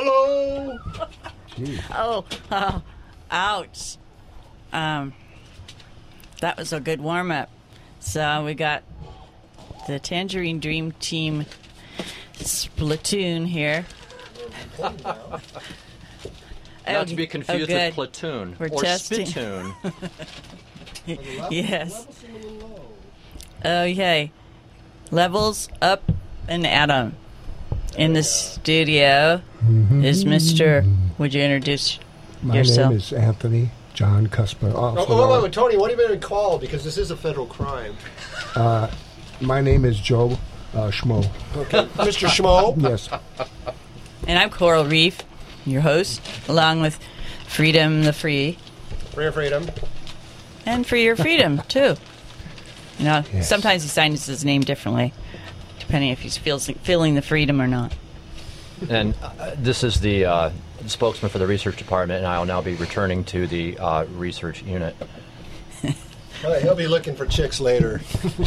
Hello. Oh, ouch. That was a good warm-up. So we got the Tangerine Dream Team Splatoon here. Not to be confused with Platoon We're or testing. Spittoon. Yes. Okay. Levels up and Adam. In the studio is Mr. Would you introduce yourself? My name is Anthony John Cuspin. Wait, Tony, what have you been called? Because this is a federal crime. My name is Joe Schmo. Okay, Mr. Schmo. Yes. And I'm Coral Reef, your host, along with Freedom the Free. Free freedom. And For Your Freedom, too. You know, Yes. sometimes he signs his name differently, depending if he's feeling the freedom or not. And this is the spokesman for the research department, and I'll now be returning to the research unit. Well, he'll be looking for chicks later.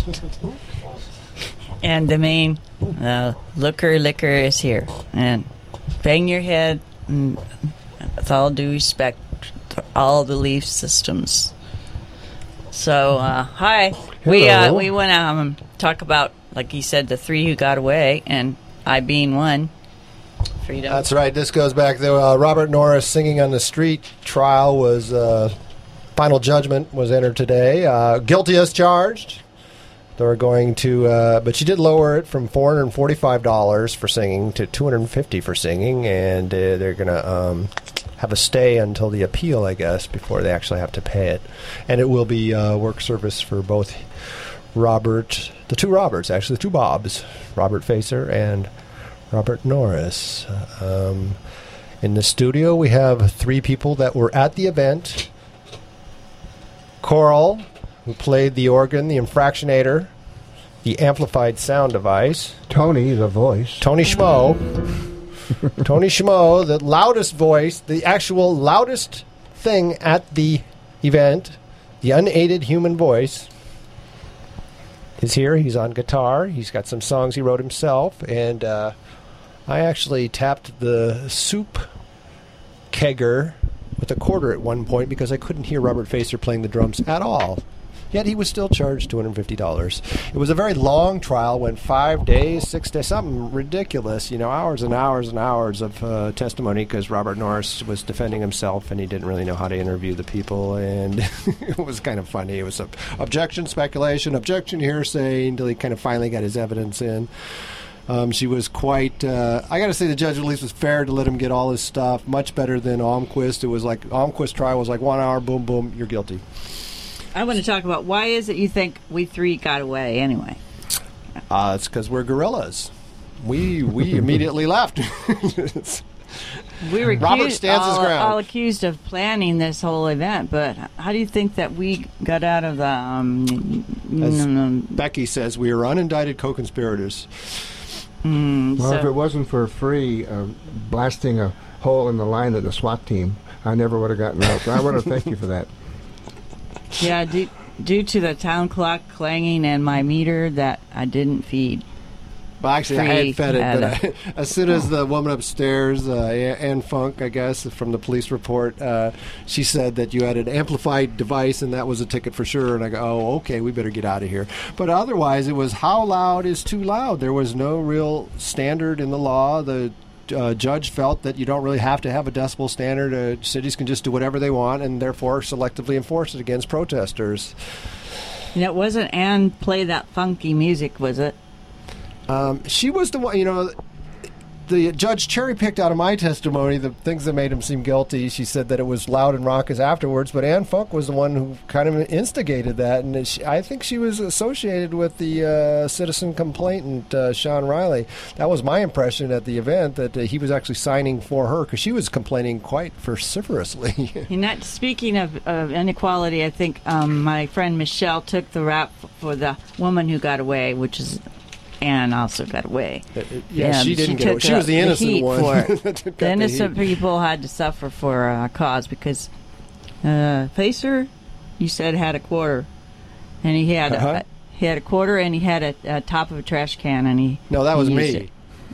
And the main liquor is here. And bang your head, and with all due respect to all belief systems. So, hi. Hello. We want to talk about, like he said, the three who got away, and I being one. Freedom. That's right. This goes back to Robert Norris Singing on the Street trial was final judgment was entered today. Guilty as charged. They're going to, but she did lower it from $445 for singing to $250 for singing, and they're going to have a stay until the appeal, I guess, before they actually have to pay it. And it will be work service for both the two Roberts, actually, the two Bobs, Robert Facer and Robert Norris. In the studio, we have three people that were at the event. Coral, who played the organ, the infractionator, the amplified sound device. Tony, the voice. Tony Schmo. Tony Schmo, the loudest voice, the actual loudest thing at the event, the unaided human voice, is here. He's on guitar. He's got some songs he wrote himself. And I actually tapped the soup kegger with a quarter at one point because I couldn't hear Robert Facer playing the drums at all. Yet he was still charged $250. It was a very long trial, went 5 days, 6 days, something ridiculous, hours and hours and hours of testimony because Robert Norris was defending himself and he didn't really know how to interview the people, and it was kind of funny. It was objection, speculation, objection, hearsay, until he kind of finally got his evidence in. She was quite, I got to say the judge at least was fair to let him get all his stuff, much better than Almquist. It was like, Almquist trial was like 1 hour, boom, boom, you're guilty. I want to talk about why is it you think we three got away anyway? It's because we're gorillas. We immediately left. We were Robert stands his ground. all accused of planning this whole event, but how do you think that we got out of the... Becky says, we are unindicted co-conspirators. Well, if it wasn't for free blasting a hole in the line of the SWAT team, I never would have gotten out. So I want to thank you for that. Yeah, due to the town clock clanging and my meter that I didn't feed. Well, actually, I had fed it, but as soon as the woman upstairs, Ann Funk, I guess, from the police report, she said that you had an amplified device and that was a ticket for sure. And I go, oh, okay, we better get out of here. But otherwise, it was how loud is too loud. There was no real standard in the law. The judge felt that you don't really have to have a decibel standard. Cities can just do whatever they want and therefore selectively enforce it against protesters. And it wasn't Ann play that funky music, was it? She was the one, the judge cherry-picked out of my testimony the things that made him seem guilty. She said that it was loud and raucous afterwards, but Ann Funk was the one who kind of instigated that, and I think she was associated with the citizen complainant, Sean Riley. That was my impression at the event, that he was actually signing for her, because she was complaining quite vociferously. Speaking of inequality, I think my friend Michelle took the rap for the woman who got away, which is... Anne also got away. She didn't get away. She was the innocent one. The innocent people had to suffer for a cause because Facer, you said, had a quarter, and he had a quarter, and he had a top of a trash can, and No, that was me. It.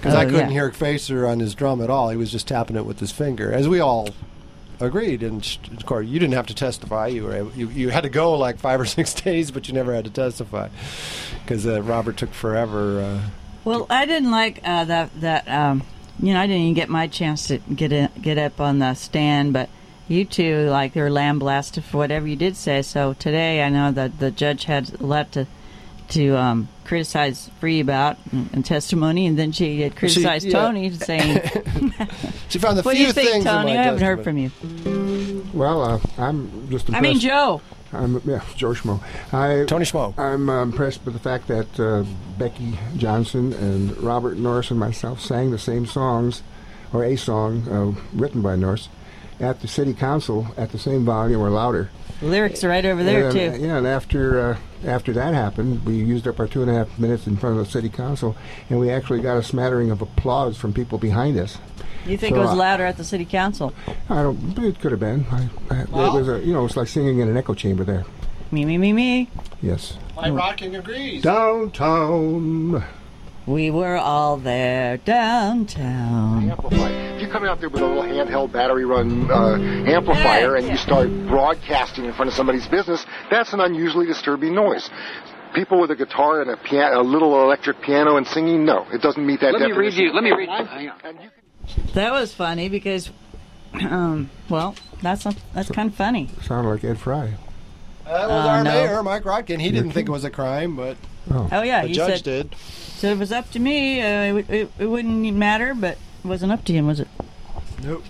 Because I couldn't hear Facer on his drum at all. He was just tapping it with his finger, as we all agreed. And of course, you didn't have to testify. You had to go like 5 or 6 days, but you never had to testify because Robert took forever. Well, I didn't like that. I didn't even get my chance to get up on the stand, but you two, like, they were lambasted for whatever you did say. So today, I know that the judge had a lot to criticize Free about and testimony, and then she had criticized Tony, saying, she found the what few do you think, things. Tony? I haven't heard from you. Well, I'm just impressed. Joe. Joe Schmo. Tony Schmo. I'm impressed with the fact that Becky Johnson and Robert Norris and myself sang the same songs, or a song written by Norris, at the city council at the same volume or louder. The lyrics are right over there, too. Yeah, and after that happened, we used up our 2.5 minutes in front of the city council, and we actually got a smattering of applause from people behind us. You think it was louder at the city council? It could have been. It was it's like singing in an echo chamber there. Me. Yes. My rocking agrees. Downtown. We were all there downtown. If you come out there with a little handheld battery-run amplifier and you start broadcasting in front of somebody's business, that's an unusually disturbing noise. People with a guitar and a little electric piano and singing, no, it doesn't meet that definition. Let me read you. That was funny because, that's kind of funny. Sounded like Ed Fry. That was our mayor, Mike Rodkin. He didn't think it was a crime, but the judge did. So if it was up to me, it wouldn't matter, but it wasn't up to him, was it? Nope.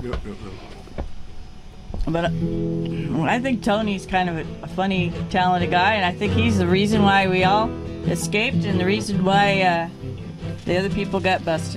But I think Tony's kind of a funny, talented guy, and I think he's the reason why we all escaped and the reason why the other people got busted.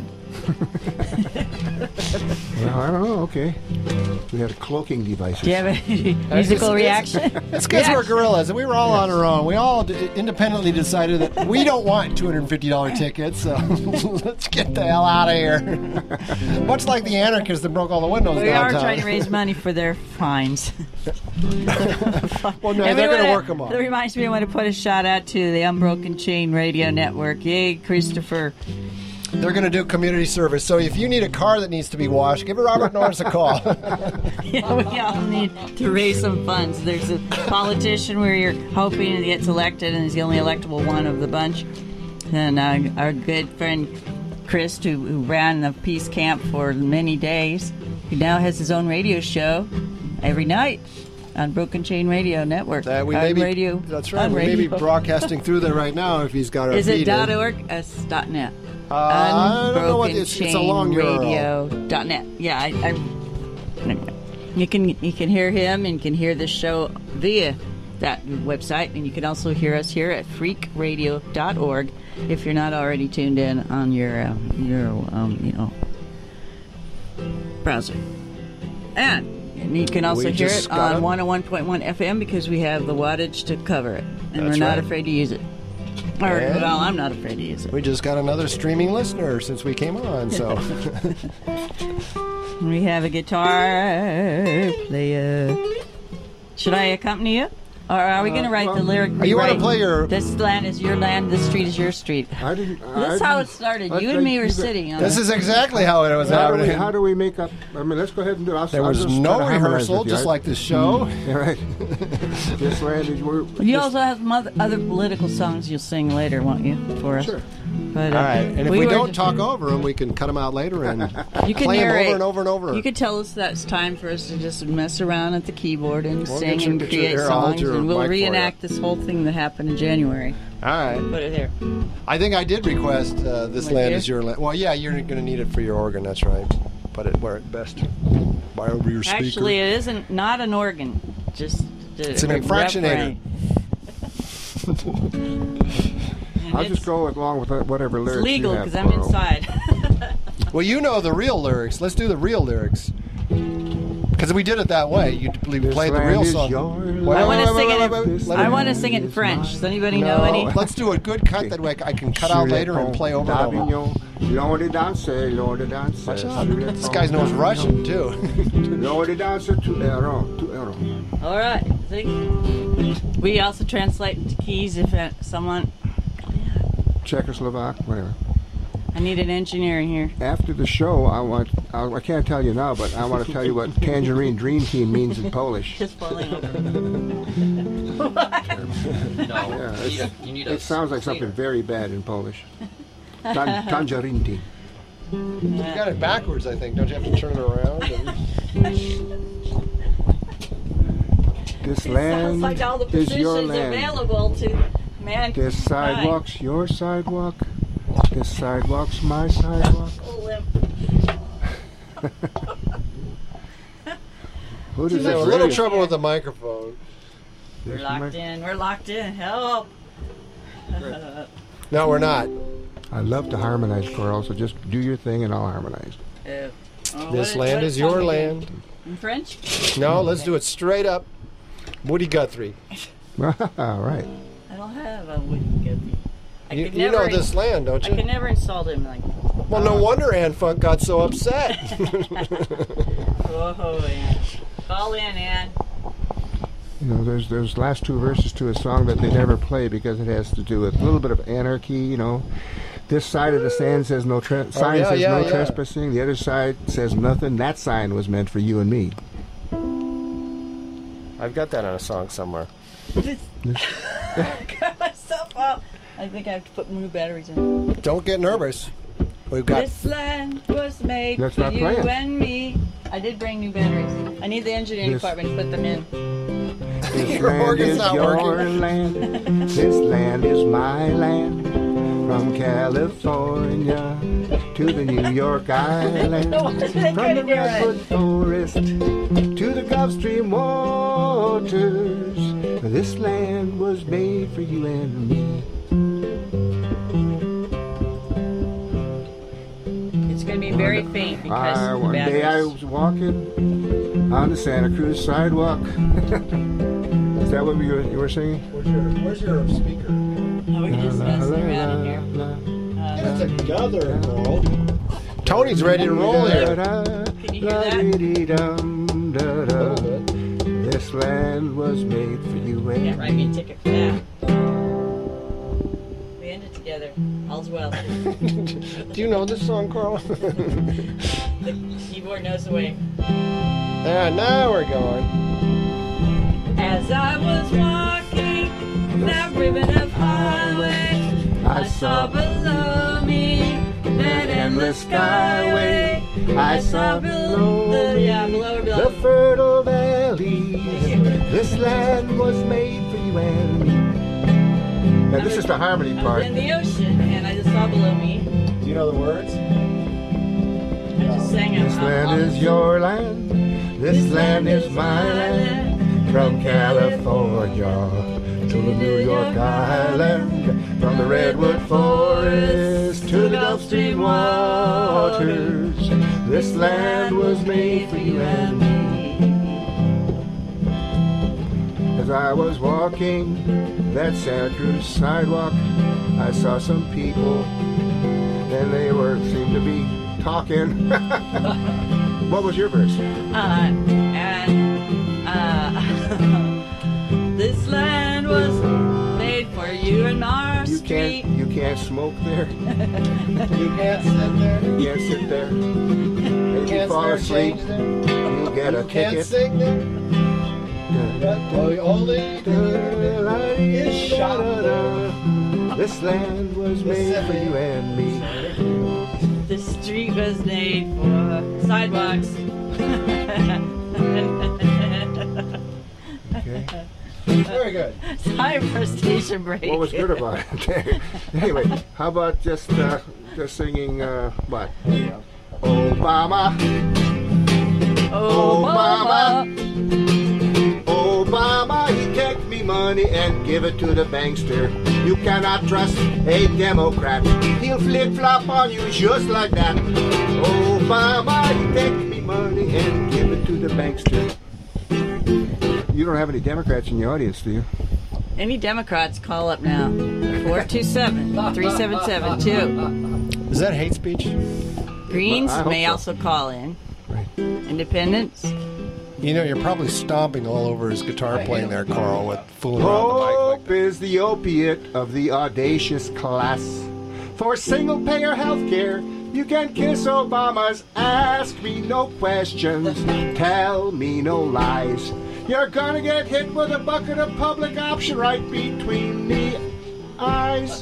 Well, I don't know. Okay. We had cloaking devices. Do you have a musical reaction? It's because we're gorillas, and we were all on our own. We all independently decided that we don't want $250 tickets, so let's get the hell out of here. Much like the anarchists that broke all the windows We downtown. are trying to raise money for their fines. Well, no, they're going to work them off. That reminds me, I want to put a shout out to the Unbroken Chain Radio Network. Yay, Christopher. They're going to do community service. So if you need a car that needs to be washed, give Robert Norris a call. Yeah, we all need to raise some funds. There's a politician where you're hoping he gets elected, and he's the only electable one of the bunch. And our good friend Chris, who ran the peace camp for many days, he now has his own radio show every night on Broken Chain Radio Network. That's right. We may be broadcasting through there right now if he's got our Is feed it in. .org? It's .net. I don't know what it's a long URL. Radio.net. Yeah, you can hear him and can hear the show via that website, and you can also hear us here at freakradio.org if you're not already tuned in on your browser. And you can also hear it on 101.1 FM because we have the wattage to cover it, and we're not afraid to use it. Well, I'm not afraid to use it. We just got another streaming listener since we came on, so. We have a guitar player. Should I accompany you? Or are we going to write the lyric? You want to play your... This land is your land, this street is your street. That's how it started. You and me were sitting on This is exactly how it was happening. How do we make up... I mean, let's go ahead and do it. There was no rehearsal, just like this show. Yeah, right. This land is... You also have some other political songs you'll sing later, won't you, for us? Sure. But, all right, and if we don't talk over them, we can cut them out later and play them over and over and over. You could tell us that it's time for us to just mess around at the keyboard and sing and create songs, and we'll reenact this whole thing that happened in January. All right. Put it there. I think I did request This Land Is Your Land. Well, yeah, you're going to need it for your organ, that's right. Put it where it best. By over your speaker. Actually, it isn't not an organ. Just it's an infractionator. I'll just go along with whatever lyrics you have. It's legal because I'm inside. Well, you know the real lyrics. Let's do the real lyrics. Because we did it that way. You played the real song. I want to sing it in French. Does anybody know any? Let's do a good cut that way I can cut out later and play over and over. This guy knows Russian, too. All right. See? We also translate to keys if someone... Czechoslovak, whatever. I need an engineer in here. After the show, I can't tell you now, but I want to tell you what Tangerine Dream Team means in Polish. Just falling over. No, Yeah, you need it sounds like something very bad in Polish. Tangerine Team. You got it backwards, I think. Don't you have to turn it around? This Sounds land like all the is your positions land. available to mankind. This sidewalk's your sidewalk. This sidewalk's my sidewalk. Oh, limp. Who does There's a that little raise? trouble with the microphone. We're This locked mic- in. We're locked in. Help. No, we're not. I love to harmonize, Coral, so just do your thing and I'll harmonize. Oh, This land is your land. In French? No, let's do it straight up. Woody Guthrie. All right. I don't have a wooden guppy. You know this land, don't I you? could never insult him like. Well, no wonder Ann Funk got so upset. Whoa, Ann. Call in, Ann. You know, there's those last two verses to a song that they never play because it has to do with a little bit of anarchy, you know. This side of the sign says no sign says no trespassing. The other side says nothing. That sign was meant for you and me. I've got that on a song somewhere. Got myself up. I think I have to put new batteries in. Don't get nervous. We've got. This land was made That's for not you playing. and me. I did bring new batteries. I need the engineering This- department to put them in. This Your land organ's is not your working. land. This land is my land. From California to the New York Island. From the Redwood Forest to the Gulf Stream waters. This land was made for you and me. It's going to be very faint because of the One day I batteries. was walking on the Santa Cruz sidewalk. Is that what you were singing? Where's your speaker? Oh, we're just messing around in here. Get it together, girl. Tony's ready to roll here. Can you hear that? This land was made for you Can't and write me a ticket for that. We end it together. All's well. Do you know this song, Carl? The keyboard knows the way. Yeah, now we're going. As I was walking that ribbon of highway, I saw below me that endless skyway. I saw below the fertile valleys. This land was made for you and me. Now this is the harmony I was part. in the ocean and I just saw below me. Do you know the words? I just sang it. This land is your land. This land is my land. From California to the New York Island. From the Redwood Forest to the Gulf Stream waters. This land was made for you and me. As I was walking that Santa Cruz sidewalk, I saw some people, and they seemed to be talking. What was your verse? This land was made for you and our street. You can't smoke there. You can't sit there. You can't sit there. If you Can't fall spare asleep, change there. you get a Can't ticket. sing there. But only is shop. This land was made for you and me. The street was made for sidewalks. Okay. Very good. Time for a station break. What was good about it? Anyway, how about just singing what? Obama, Obama. Obama, he take me money and give it to the bankster. You cannot trust a Democrat. He'll flip-flop on you just like that. Obama, he take me money and give it to the bankster. You don't have any Democrats in the audience, do you? Any Democrats, call up now. 427-3772. Is that hate speech? Greens I hope may so. also call in. Right. Independents. You know, you're probably stomping all over his guitar playing there, Carl, with fooling around the mic like Hope is the opiate of the audacious class. for single-payer health care. You can kiss Obama's, ask me no questions, tell me no lies. You're gonna get hit with a bucket of public option right between the eyes.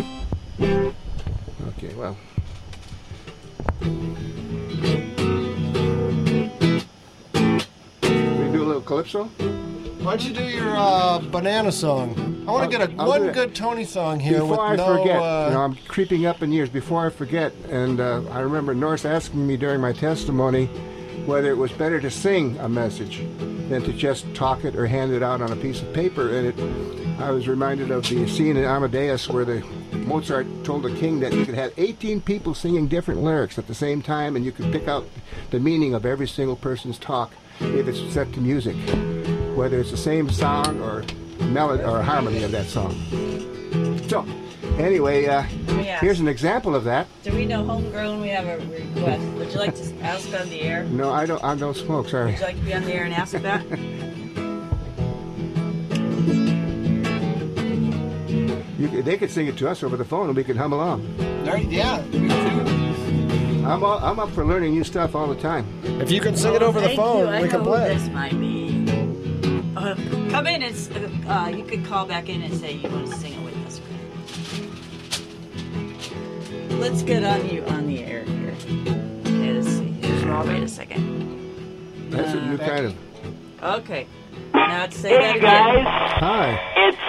Okay, well. We do a little calypso? Why don't you do your banana song? I want to get one good Tony song here. Before I forget, I'm creeping up in years. Before I forget, and I remember Norse asking me during my testimony whether it was better to sing a message than to just talk it or hand it out on a piece of paper. And I was reminded of the scene in Amadeus where Mozart told the king that you could have 18 people singing different lyrics at the same time, and you could pick out the meaning of every single person's talk if it's set to music, whether it's the same song or melody or harmony of that song. So, anyway, here's an example of that. Do we know homegrown? We have a request. Would you like to ask on the air? No, I don't smoke. Sorry. Would you like to be on the air and ask that? They could sing it to us over the phone, and we could hum along. Yeah. I'm up for learning new stuff all the time. If you can sing it over the phone, we can play. This might be. Come in and you could call back in and say you want to sing it with us. Let's get you on the air here. Okay, let's see. Wait a second. That's a new kind of. Okay. Now say that Hey again. guys, Hi. it's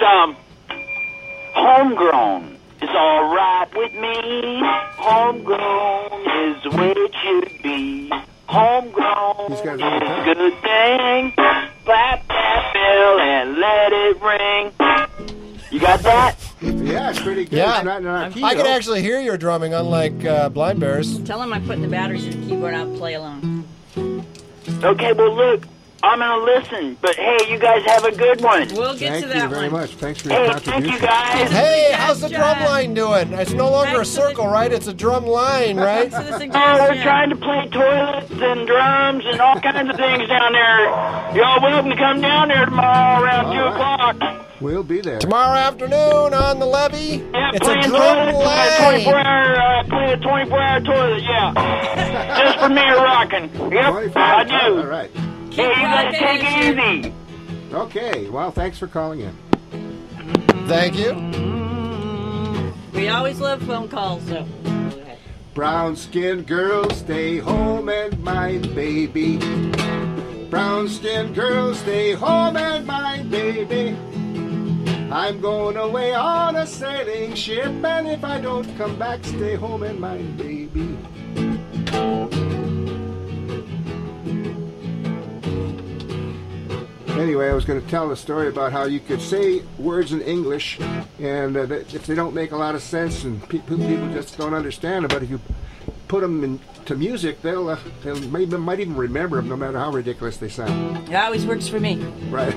homegrown. It's all right with me. Homegrown is the way it should be. Homegrown These guys is all the a time. good thing. Clap that bell and let it ring. You got that? Yeah, it's pretty good. Yeah. It's not key, I can though. actually hear your drumming, unlike Blind Bears. Tell him I'm putting the batteries in the keyboard. I'll play along. Okay, well look, I'm gonna listen. But hey, you guys have a good one. We'll get Thank to you that very one. much. Thanks for your Hey, thank contribution. you guys. Hey, how's the drum John. line doing? It's no longer a Thanks for the- circle, right? It's a drum line, right? Thanks for the Oh, suggestion. we're trying to play toilets and drums and all kinds of things down there. Y'all welcome to come down there tomorrow around All 2 right. o'clock. We'll be there. Tomorrow afternoon on the levee, Yeah, it's a playing drum toilets, line. play a 24-hour toilet, yeah. Just for me rocking. Yep, 24 I hours. do. All right. Hey, you guys take it easy. Okay. Well, thanks for calling in. Thank you. We always love phone calls, so. Go ahead. Brown-skinned girls, stay home and mind baby. Brown-skinned girls, stay home and mind baby. I'm going away on a sailing ship, and if I don't come back, stay home and mind baby. Anyway, I was going to tell a story about how you could say words in English, and that if they don't make a lot of sense and people just don't understand them, but if you put them into music, they'll might even remember them, no matter how ridiculous they sound. It always works for me. Right.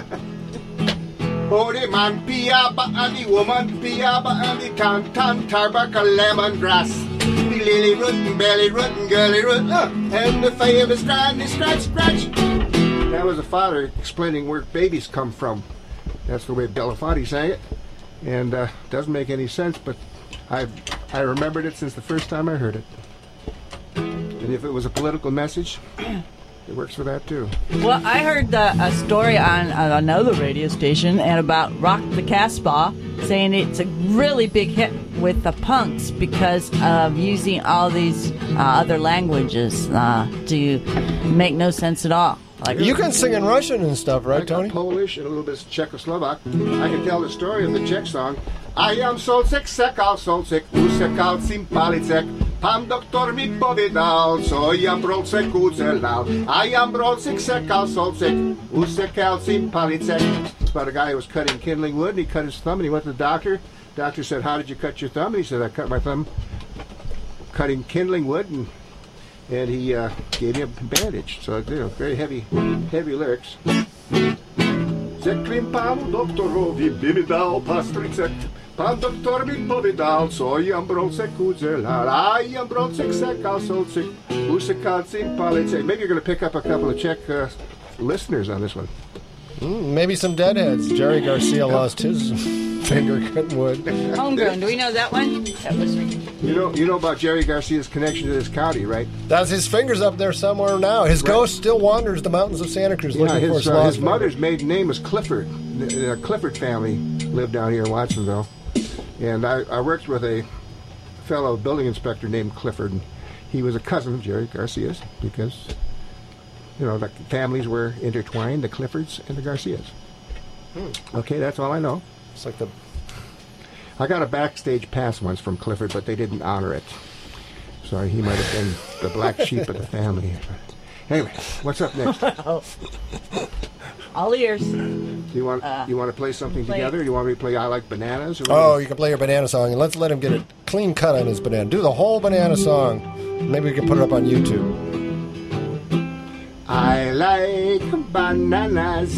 Oh, the man piaba and the woman piaba and the tan tarbaka lemongrass. The lily root and belly root and girly root, and the fire is granny scratch. That was a father explaining where babies come from. That's the way Belafonte sang it, and doesn't make any sense, but I remembered it since the first time I heard it. And if it was a political message, it works for that too. Well, I heard a story on another radio station and about Rock the Casbah saying it's a really big hit with the punks because of using all these other languages to make no sense at all. Like You can sing in Russian and stuff, right, I got Tony? Polish and a little bit of Czechoslovak. I can tell the story of the Czech song. I am solcek, sekal solcek, usekal sympalicek. Pan doktor mi powiedział, co ja brolcek uzelał. I am brolcek, sekal solcek, usekal sympalicek. It's about a guy who was cutting kindling wood, and he cut his thumb, and he went to the doctor. Doctor said, how did you cut your thumb? And he said, I cut my thumb cutting kindling wood, and he gave me a bandage. So, very heavy lyrics. Zeklim panu doktorowi by mi dał pastricek. Pan doktor mi powiedział, co jam brolcek uzelał. I jam brolcek sekal solcek, usekal sympalicek. Maybe you're going to pick up a couple of Czech listeners on this one. Maybe some deadheads. Jerry Garcia lost his finger cutting wood. Homegrown. Do we know that one? That was You know about Jerry Garcia's connection to this county, right? That's his fingers up there somewhere now. His ghost still wanders the mountains of Santa Cruz looking for his lost his finger. mother's maiden name was Clifford. The Clifford family lived down here in Watsonville. And I worked with a fellow building inspector named Clifford. And he was a cousin of Jerry Garcia's because, the families were intertwined, the Cliffords and the Garcias. Okay, that's all I know. It's like I got a backstage pass once from Clifford, but they didn't honor it. So he might have been the black sheep of the family. Anyway, what's up next? all ears. Do you want to play something together? Do you want me to play I Like Bananas? Oh, you can play your banana song, and let's let him get a clean cut on his banana. Do the whole banana song. Maybe we can put it up on YouTube. I like bananas,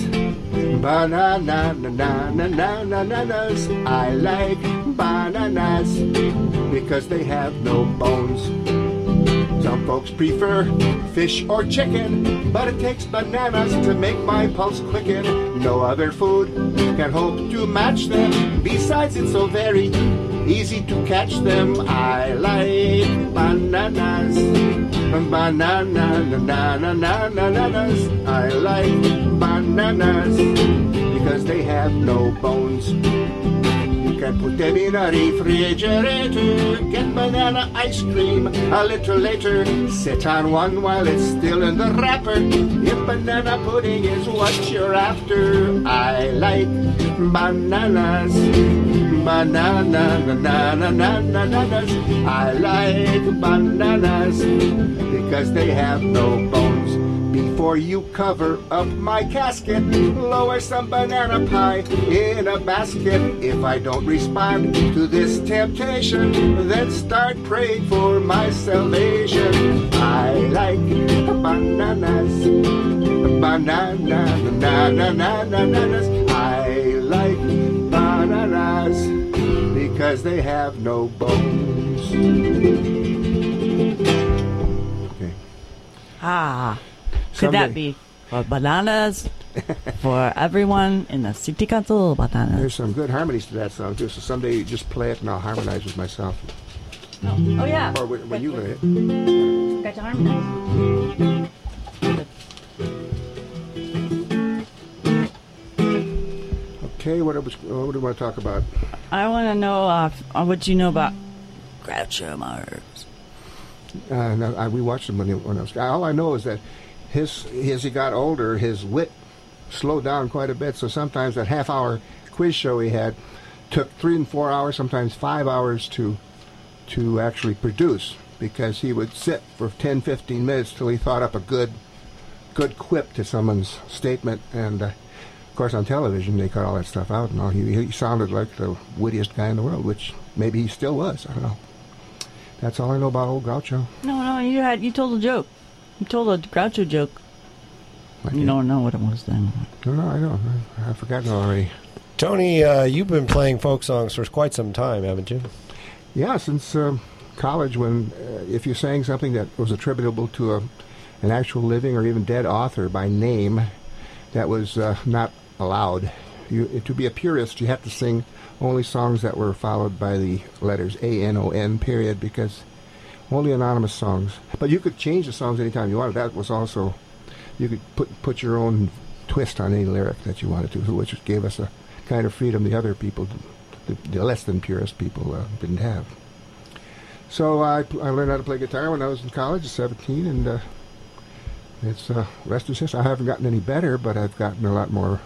bananas. I like bananas because they have no bones. Some folks prefer fish or chicken, but it takes bananas to make my pulse quicken. No other food can hope to match them. Besides, it's so very easy to catch them. I like bananas, bananas. I like bananas because they have no bones. You can put them in a refrigerator, get banana ice cream a little later. Sit on one while it's still in the wrapper. If banana pudding is what you're after, I like bananas, bananas. I like bananas because they have no bones. Before you cover up my casket, lower some banana pie in a basket. If I don't respond to this temptation, then start praying for my salvation. I like bananas, bananas. I like bananas because they have no bones. Okay. Could that be for bananas for everyone in the city council? Bananas. There's some good harmonies to that song too. So someday you just play it and I'll harmonize with myself. Oh yeah. Or when you learn it. Got to harmonize. Okay, what do we want to talk about? I want to know what you know about Groucho Marx. No, we watched him when I was. All I know is that as he got older, his wit slowed down quite a bit. So sometimes that half-hour quiz show he had took 3 and 4 hours, sometimes 5 hours to actually produce, because he would sit for 10, 15 minutes till he thought up a good quip to someone's statement. And of course, on television they cut all that stuff out. And all he sounded like the wittiest guy in the world, which maybe he still was. I don't know. That's all I know about old Groucho. No, you told a joke. You told a Groucho joke. You don't know what it was then. No, I don't. I've forgotten already. Tony, you've been playing folk songs for quite some time, haven't you? Yeah, since college, when if you sang something that was attributable to an actual living or even dead author by name, that was not allowed. To be a purist, you had to sing only songs that were followed by the letters A-N-O-N, period, because only anonymous songs. But you could change the songs anytime you wanted. That was also, you could put your own twist on any lyric that you wanted to, which gave us a kind of freedom the other people, the less than purist people, didn't have. So I learned how to play guitar when I was in college at 17, and it's rest is history. I haven't gotten any better, but I've gotten a lot more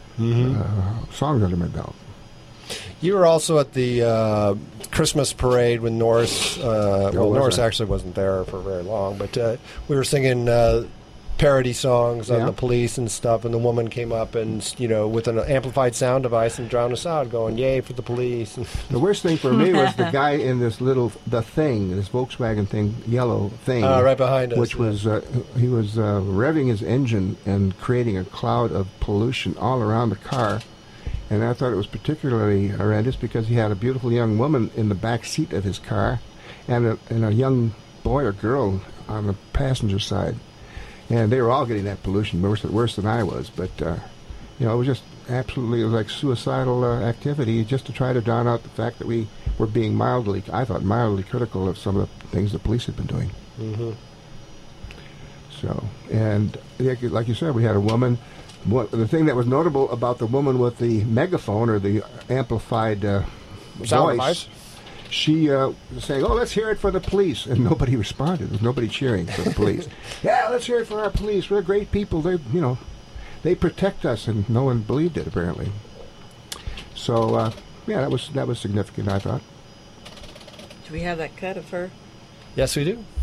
songs under my belt. You were also at the Christmas parade with Norris. Norris actually wasn't there for very long, but we were singing parody songs on the police and stuff, and the woman came up and, with an amplified sound device and drowned us out, going, "Yay for the police." The worst thing for me was the guy in this this Volkswagen thing, yellow thing. Right behind us. Which was, he was revving his engine and creating a cloud of pollution all around the car. And I thought it was particularly horrendous because he had a beautiful young woman in the back seat of his car and a young boy or girl on the passenger side. And they were all getting that pollution worse than I was. But You know, it was just absolutely, it was like suicidal activity just to try to drown out the fact that we were being mildly critical of some of the things the police had been doing. Mm-hmm. So, and like you said, we had a woman. The thing that was notable about the woman with the megaphone or the amplified Sound voice, device. she was saying, "Oh, let's hear it for the police," and nobody responded. There was nobody cheering for the police. Yeah, let's hear it for our police. We're great people. They protect us, and no one believed it apparently. So, yeah, that was significant, I thought. Do we have that cut of her? Yes, we do.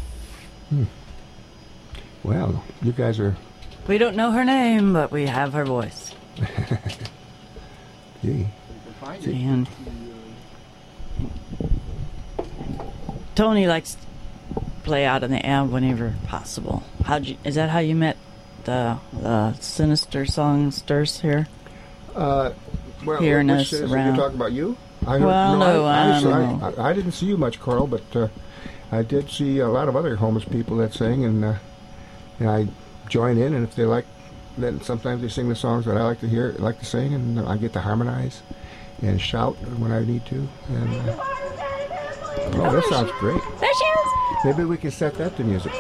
Well, you guys are. We don't know her name, but we have her voice. Gee. And Tony likes to play out in the amp whenever possible. Is that how you met the sinister songsters here? Well, Hearing which us citizen around. You're talking about you? Well, no, I don't know. I didn't see you much, Carl, but I did see a lot of other homeless people that sang, and I join in, and if they like, then sometimes they sing the songs that I like to sing, and I get to harmonize and shout when I need to. And oh, that sounds great. There she is. Maybe we can set that to music.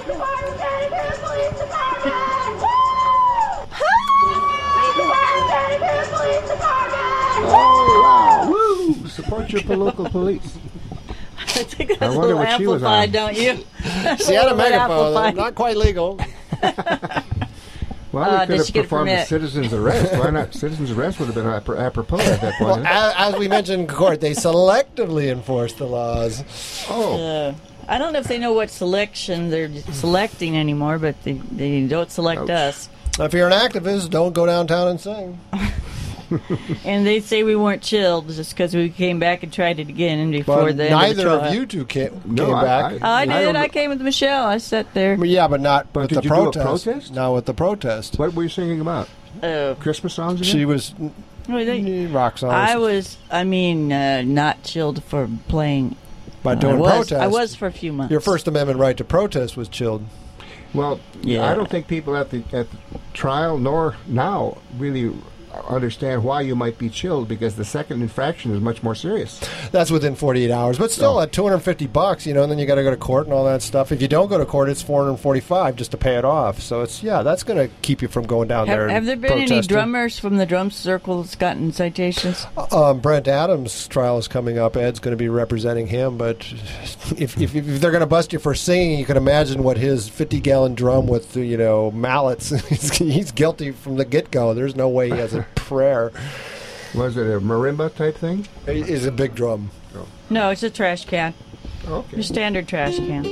Oh, wow. Woo! Support your local police. I think that's I a wonder little what she was amplified, on. don't you? She had a little bit megaphone, amplified. not quite legal. Well, we could did have she get a performed a permit? citizen's arrest. Why not? Citizen's arrest would have been apropos at that point. Well, as we mentioned in court, they selectively enforce the laws. Oh, I don't know if they know what selection they're selecting anymore, but they don't select Ouch. us. If you're an activist, don't go downtown and sing. And they say we weren't chilled just because we came back and tried it again and before But the end of the neither trial. of you two came No, back. I did. don't- I came with Michelle. I sat there. Yeah, but not But with did the you do a protest. protest? Not with the protest. what were you singing about? Oh. Christmas songs again? She was Well, they- rock songs. I was. Not chilled for playing. by doing protest. I was for a few months. Your First Amendment right to protest was chilled. Well, Yeah. I don't think people at the trial nor now really understand why you might be chilled, because the second infraction is much more serious. That's within 48 hours, but still at $250, and then you got to go to court and all that stuff. If you don't go to court, it's $445 just to pay it off. So it's that's going to keep you from going down there. Have there been any protesting. drummers from the drum circles gotten citations? Brent Adams' trial is coming up. Ed's going to be representing him, but if they're going to bust you for singing, you can imagine what his 50-gallon drum with mallets. He's guilty from the get-go. There's no way he has a prayer. Was it a marimba type thing? It is a big drum. No, it's a trash can. Okay. Your standard trash can.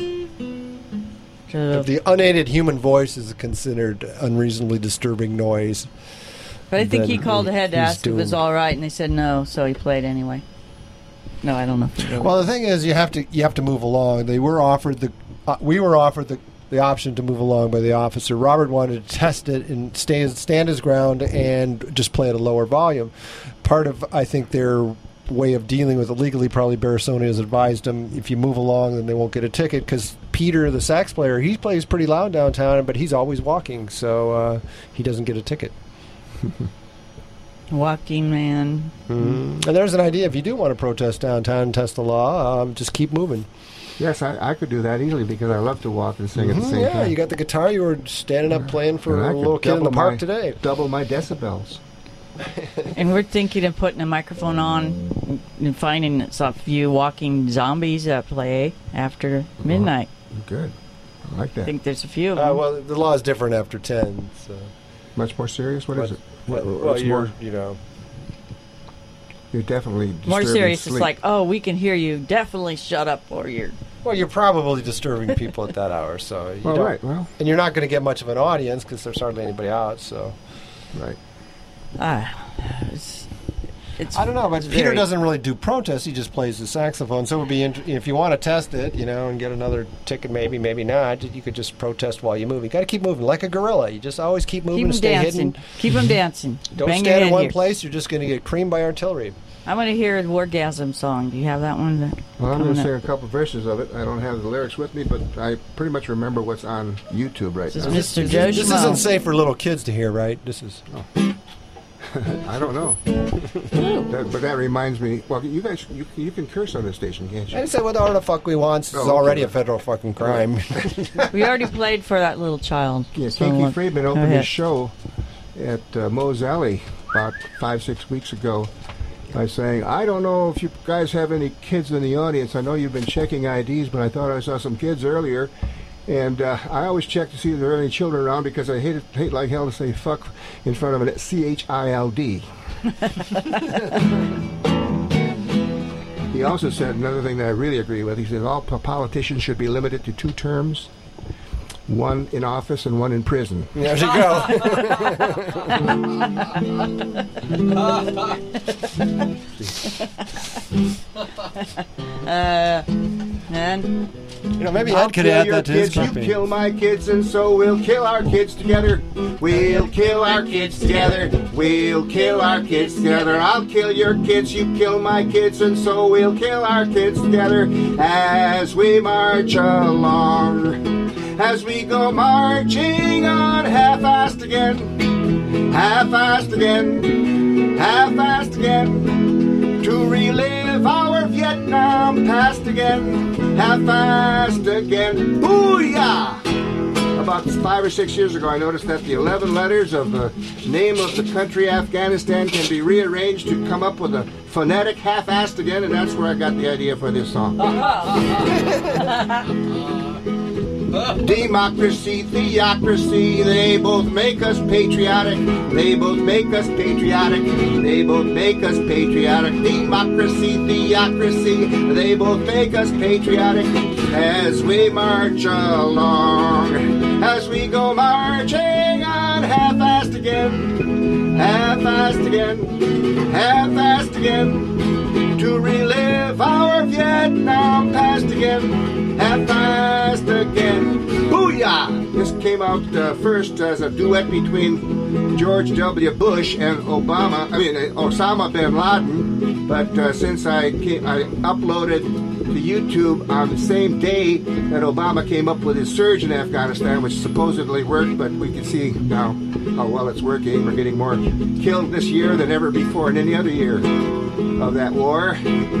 If the unaided human voice is considered unreasonably disturbing noise. But I think he then called ahead to he's ask if it was doomed. all right, and they said no, so he played anyway. No, I don't know. If he did. Well, the thing is, you have to move along. We were offered the option to move along by the officer. Robert wanted to test it and stand his ground and just play at a lower volume. Part of, I think, their way of dealing with it legally, probably Barrisoni has advised him, if you move along, then they won't get a ticket, because Peter, the sax player, he plays pretty loud downtown, but he's always walking, so he doesn't get a ticket. Walking man. And there's an idea. If you do want to protest downtown and test the law, just keep moving. Yes, I could do that easily because I love to walk and sing at the same Yeah, time. you got the guitar. You were standing up playing for And I a could little kid in the double park my- today. Double my decibels. And we're thinking of putting a microphone on and finding some few walking zombies that play after midnight. Good. I like I that. think there's a few of them. Well, the law is different after 10. So. Much more serious? What is it? Well, It's you're definitely More disturbing serious. sleep. It's like, oh, we can hear you. Definitely shut up, or you're. you're probably disturbing people at that hour. So you Well, don't- right. Well, and you're not going to get much of an audience because there's hardly anybody out. So right. It's I don't know, but it's Peter very- doesn't really do protests. He just plays the saxophone. So it would be if you want to test it, and get another ticket, maybe not. You could just protest while you move. You got to keep moving like a gorilla. You just always keep moving, Keep them stay dancing. hidden. Keep them dancing. Don't Bang your stand in head one here. place. You're just going to get creamed by artillery. I want to hear the Wargasm song. Do you have that one? Well, I'm going coming to up? sing a couple verses of it. I don't have the lyrics with me, but I pretty much remember what's on YouTube right This now. is Mr. Joe This Schmo. isn't safe for little kids to hear, right? This is. I don't know. But that reminds me. Well, you guys, you can curse on this station, can't you? I said whatever the fuck we want is already a federal fucking crime. We already played for that little child. Yeah, so Kinky Friedman opened ahead. his show at Moe's Alley about 5-6 weeks ago by saying, I don't know if you guys have any kids in the audience. I know you've been checking IDs, but I thought I saw some kids earlier. And I always check to see if there are any children around because I hate like hell to say fuck in front of an CHILD. He also said another thing that I really agree with. He said all politicians should be limited to 2 terms, 1 in office and 1 in prison. There you go. And Maybe I'll Ed could kill add your that to his kids, you campaign. kill my kids, and so we'll kill our kids together. We'll kill our kids together. We'll kill our kids together. I'll kill your kids, you kill my kids, and so we'll kill our kids together as we march along. As we go marching on half-assed again, half-assed again, half-assed again, to relive our Vietnam past again, half-assed again. Booyah! About 5 or 6 years ago, I noticed that the 11 letters of the name of the country, Afghanistan, can be rearranged to come up with a phonetic half-assed again, and that's where I got the idea for this song. Democracy, theocracy, they both make us patriotic. They both make us patriotic. They both make us patriotic. Democracy, theocracy, they both make us patriotic. As we march along, as we go marching on half-assed again, half-assed again, half-assed again, to relive our Vietnam past again, half-assed again. Booyah! This came out first as a duet between George W. Bush and Osama bin Laden. But since I uploaded to YouTube on the same day that Obama came up with his surge in Afghanistan, which supposedly worked, but we can see now how well it's working. We're getting more killed this year than ever before in any other year of that war.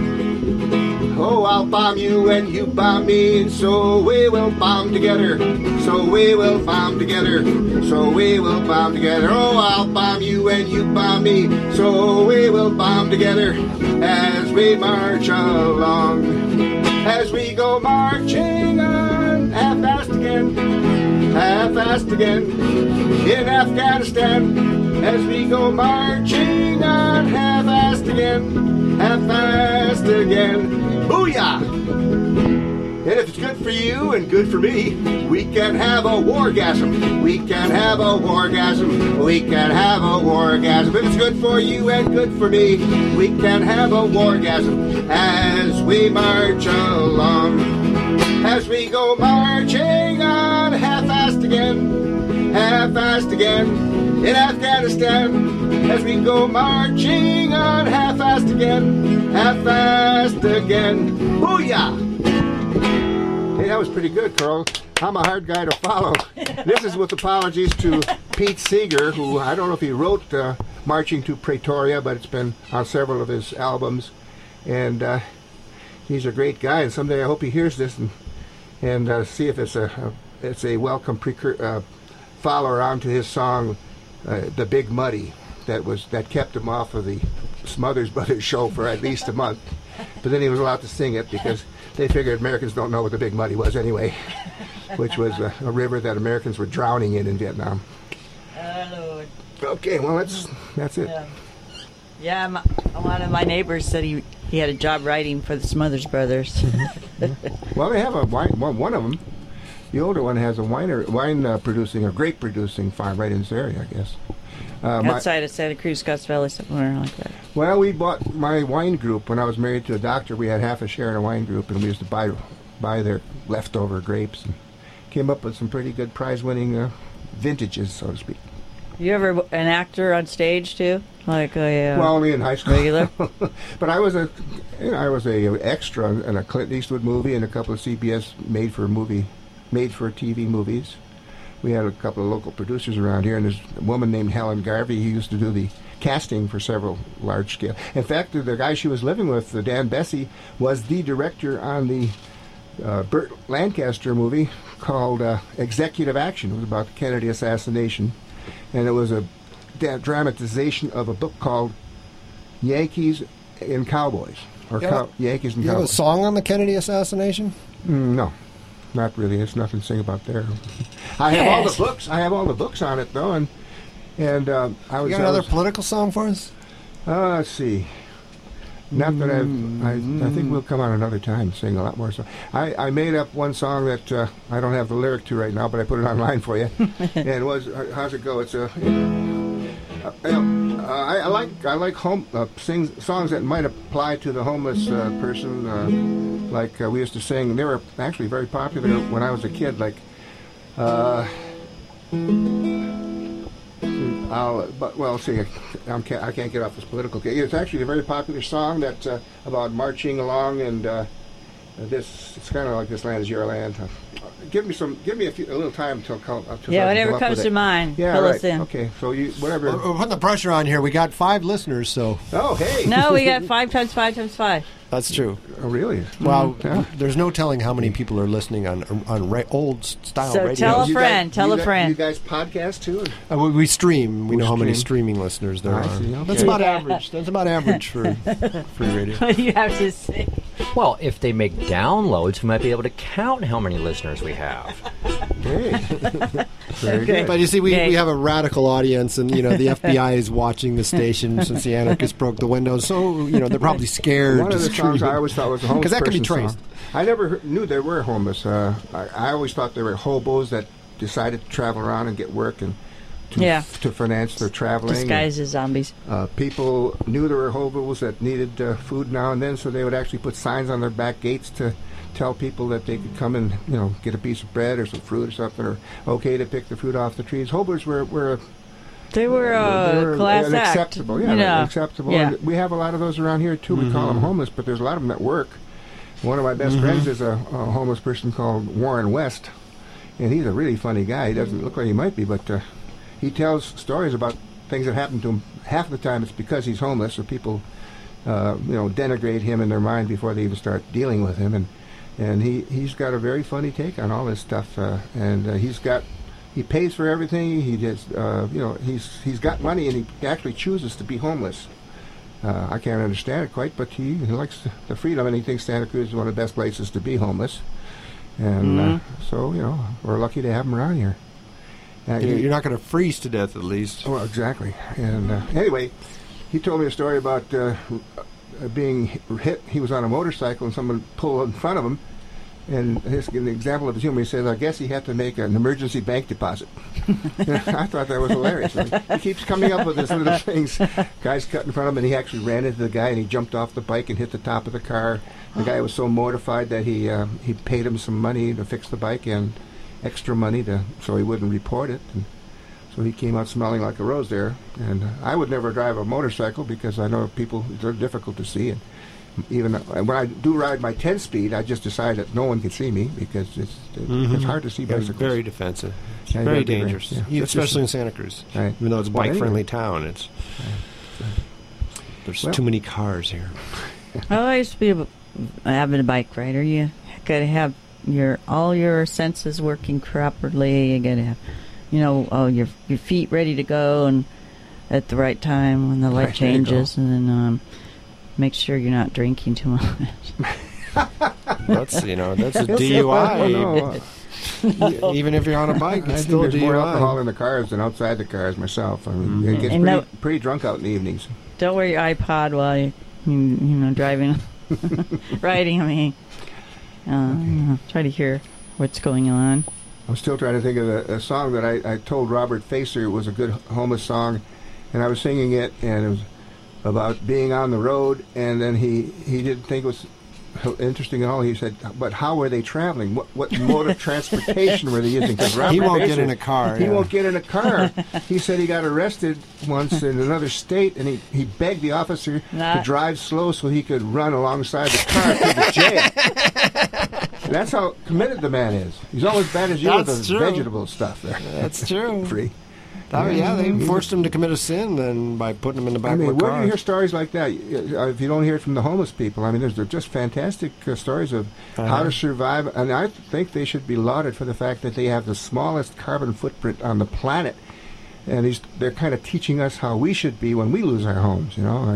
Oh, I'll bomb you and you bomb me, and so we will bomb together. So we will bomb together. So we will bomb together. Oh, I'll bomb you and you bomb me, so we will bomb together as we march along. As we go marching on half-assed again, half-assed again in Afghanistan. As we go marching on half-assed again, half-assed again. Booyah! And if it's good for you and good for me, we can have a wargasm. We can have a wargasm. We can have a wargasm. If it's good for you and good for me, we can have a wargasm as we march along. As we go marching on half-assed again, half-assed again in Afghanistan. As we go marching on half-assed again, half-assed again. Booyah! Hey, that was pretty good, Carl. I'm a hard guy to follow. This is with apologies to Pete Seeger, who I don't know if he wrote Marching to Pretoria, but it's been on several of his albums. And he's a great guy, and someday I hope he hears this and see if it's a welcome follow around to his song, The Big Muddy, that kept him off of the Smothers Brothers show for at least a month. But then he was allowed to sing it because they figured Americans don't know what the Big Muddy was anyway, which was a river that Americans were drowning in Vietnam. Lord. Okay, well, that's it. Yeah, one of my neighbors said he had a job writing for the Smothers Brothers. Well, they have one of them. The older one has a grape producing farm right in this area, I guess. Outside of Santa Cruz, Scotts Valley, somewhere like that. Well, we bought my wine group when I was married to a doctor. We had half a share in a wine group, and we used to buy their leftover grapes and came up with some pretty good prize-winning vintages, so to speak. You ever an actor on stage too, like a well, only in high school. regular? But I was a extra in a Clint Eastwood movie and a couple of CBS made for TV movies. we had a couple of local producers around here, and there's a woman named Helen Garvey who used to do the casting for several large scale. In fact, the guy she was living with, Dan Bessie, was the director on the Burt Lancaster movie called Executive Action. It was about the Kennedy assassination, and it was a dramatization of a book called Yankees and Cowboys, or Yankees and You have a Cowboys. song on the Kennedy assassination? No, not really. There's nothing to sing about there. I have all the books. I have all the books on it though, and I was. You got another political song for us? Let's see. Not that I think we'll come on another time and sing a lot more. So I made up one song that I don't have the lyric to right now, but I put it online for you. And it was, how's it go? It's I like sing songs that might apply to the homeless person. Like we used to sing. They were actually very popular when I was a kid. Like. See, I can't get off this political case. It's actually a very popular song that's about marching along, and it's kind of like "This Land Is Your Land." Give me a little time till whatever comes to mind. Yeah, fill right. us in. Okay, so whatever. We're putting the pressure on here. We got 5 listeners, so. Oh, hey. No, we got 5 times 5 times 5. That's true. Oh, really? Well, Yeah. there's no telling how many people are listening on old style So radio. tell a You friend. guys- Tell you a guys- friend. You guys podcast too? We stream. We know how many stream. streaming listeners there I are. see, okay. That's about average. That's about average for free radio. What do you have to say? Well, if they make downloads, we might be able to count how many listeners we have. Hey. Very good. But you see, we Okay. have a radical audience, and the FBI is watching the station since the anarchists broke the windows. So they're probably scared. One of the to songs stream. I always thought was a homeless 'Cause that could be person traced. song. I never knew they were homeless. I always thought they were hobos that decided to travel around and get work and to finance their traveling. Disguised as zombies. People knew there were hobos that needed food now and then, so they would actually put signs on their back gates to tell people that they could come and get a piece of bread or some fruit or something, or okay to pick the fruit off the trees. Hobos were They were a class act. acceptable. Yeah, they're acceptable. Yeah. And we have a lot of those around here too. We call them homeless, but there's a lot of them that work. One of my best friends is a homeless person called Warren West, and he's a really funny guy. He doesn't look like he might be, but he tells stories about things that happen to him. Half the time it's because he's homeless, or people denigrate him in their mind before they even start dealing with him. And he's got a very funny take on all this stuff, and he pays for everything. He just he's got money, and he actually chooses to be homeless. I can't understand it quite, but he likes the freedom, and he thinks Santa Cruz is one of the best places to be homeless. And so we're lucky to have him around here. You're not going to freeze to death, at least. Well, exactly. And anyway, he told me a story about being hit. He was on a motorcycle and someone pulled in front of him. And an example of his humor, he says, I guess he had to make an emergency bank deposit. I thought that was hilarious. He keeps coming up with these little things. Guy's cut in front of him, and he actually ran into the guy, and he jumped off the bike and hit the top of the car. The guy was so mortified that he paid him some money to fix the bike and extra money so he wouldn't report it. And so he came out smelling like a rose there. And I would never drive a motorcycle because I know they're difficult to see. And even when I do ride my 10-speed, I just decide that no one can see me because it's hard to see Yeah, it's bicycles. very defensive. It's Yeah, very very dangerous, yeah. especially in Santa Cruz. Right. Even though it's a Well, bike-friendly town, there's too many cars here. Well, I used to be having a bike rider. You got to have all your senses working properly. You got to have, your feet ready to go and at the right time when the light Right, there you go. changes, and then make sure you're not drinking too much. That's a Oh, DUI. no. Even if you're on a bike, I it's think still a there's more alcohol DUI. in the cars than outside the cars myself. I mean, it gets And pretty drunk out in the evenings. Don't wear your iPod while you're driving, riding. I mean, try to hear what's going on. I'm still trying to think of a song that I told Robert Facer was a good homeless song, and I was singing it, and it was about being on the road, and then he didn't think it was interesting at all. He said, but how were they traveling? What mode of transportation were they using? 'Cause Robert He won't get Facer, in a car. He yeah. won't get in a car. He said he got arrested once in another state, and he begged the officer to drive slow so he could run alongside the car to the jail. That's how committed the man is. He's always bad as you with That's the true. vegetable stuff there. That's true. Free. Oh, yeah, they forced him to commit a sin then by putting him in the back I mean, of a where car. do you hear stories like that? If you don't hear it from the homeless people, I mean, they're just fantastic stories of how to survive. And I think they should be lauded for the fact that they have the smallest carbon footprint on the planet. And they're kind of teaching us how we should be when we lose our homes, you know.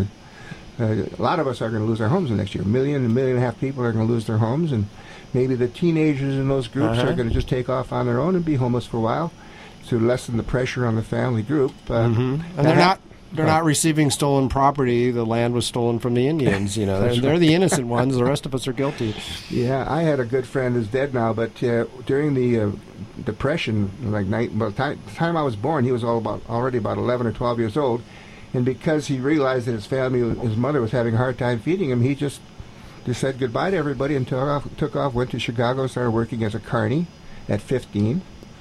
A lot of us are going to lose our homes the next year. 1.5 million people are going to lose their homes. And maybe the teenagers in those groups are going to just take off on their own and be homeless for a while, to lessen the pressure on the family group. And they're not receiving stolen property. The land was stolen from the Indians. You know, they're the innocent ones. The rest of us are guilty. Yeah, I had a good friend who's dead now, but during the Depression, by the time I was born, he was already about 11 or 12 years old, and because he realized that his mother was having a hard time feeding him, he just said goodbye to everybody and took off, went to Chicago, started working as a carny at 15.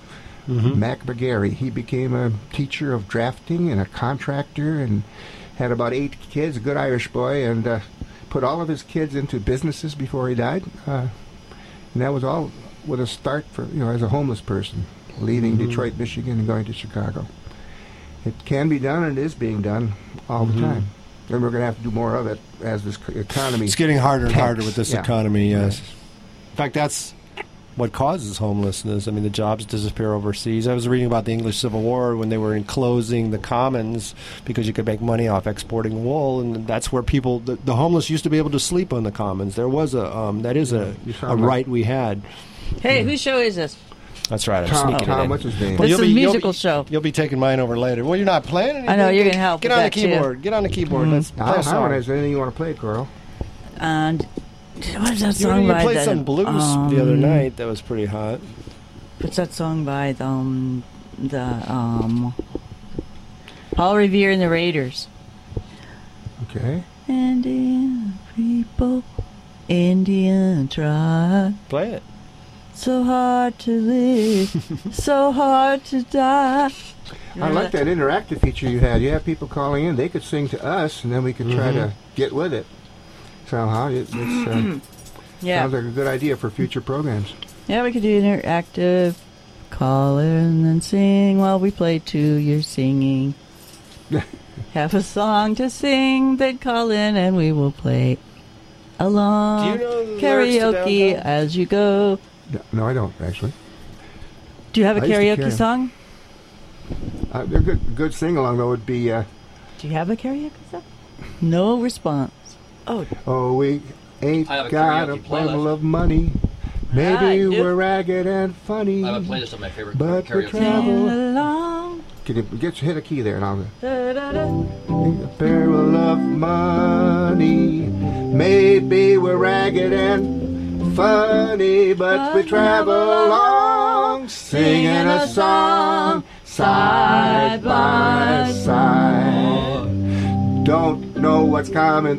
Mac McGarry. He became a teacher of drafting and a contractor and had about 8 kids, a good Irish boy, and put all of his kids into businesses before he died. And that was all with a start as a homeless person, leaving Detroit, Michigan and going to Chicago. It can be done, and it is being done all the time. And we're going to have to do more of it as this economy. It's getting harder and tanks. harder with this economy, yes. In fact, that's what causes homelessness. I mean, the jobs disappear overseas. I was reading about the English Civil War when they were enclosing the commons because you could make money off exporting wool, and that's where people, the homeless used to be able to sleep on the commons. There was that is a right we had. Hey, whose show is this? That's right. I'm sneaking it Tom, in. what's his name? This is a musical show. You'll be taking mine over later. Well, you're not playing anything. I know, you're going to help Get with on the that, too. keyboard. Get on the keyboard. Let's play a How song. is there anything you want to play, Coral? And what is that You song by played some blues the other night that was pretty hot. What's that song by Paul Revere and the Raiders? Okay. Indian people, Indian tribe, Play it. so hard to live, so hard to die. I like that interactive feature you had. You have people calling in. They could sing to us, and then we could try to get with it somehow. Sounds like a good idea for future programs. Yeah, we could do interactive. Call in and sing while we play to your singing. Have a song to sing, then call in and we will play along. Do you know the lyrics to karaoke Downtown? as you go. No, I don't, actually. Do you have a I used to karaoke carry 'em. song? A good sing-along, though, would be... Do you have a karaoke song? No response. Oh, we ain't I have a got a karaoke bundle playlist. of money. Maybe I do. we're ragged and funny. I have a playlist of my favorite But we karaoke. travel. Along. Can you hit a key there and I'll... Da, da, da. A barrel of money. Maybe we're ragged and funny, but we travel along, singing a song side by side. Don't know what's coming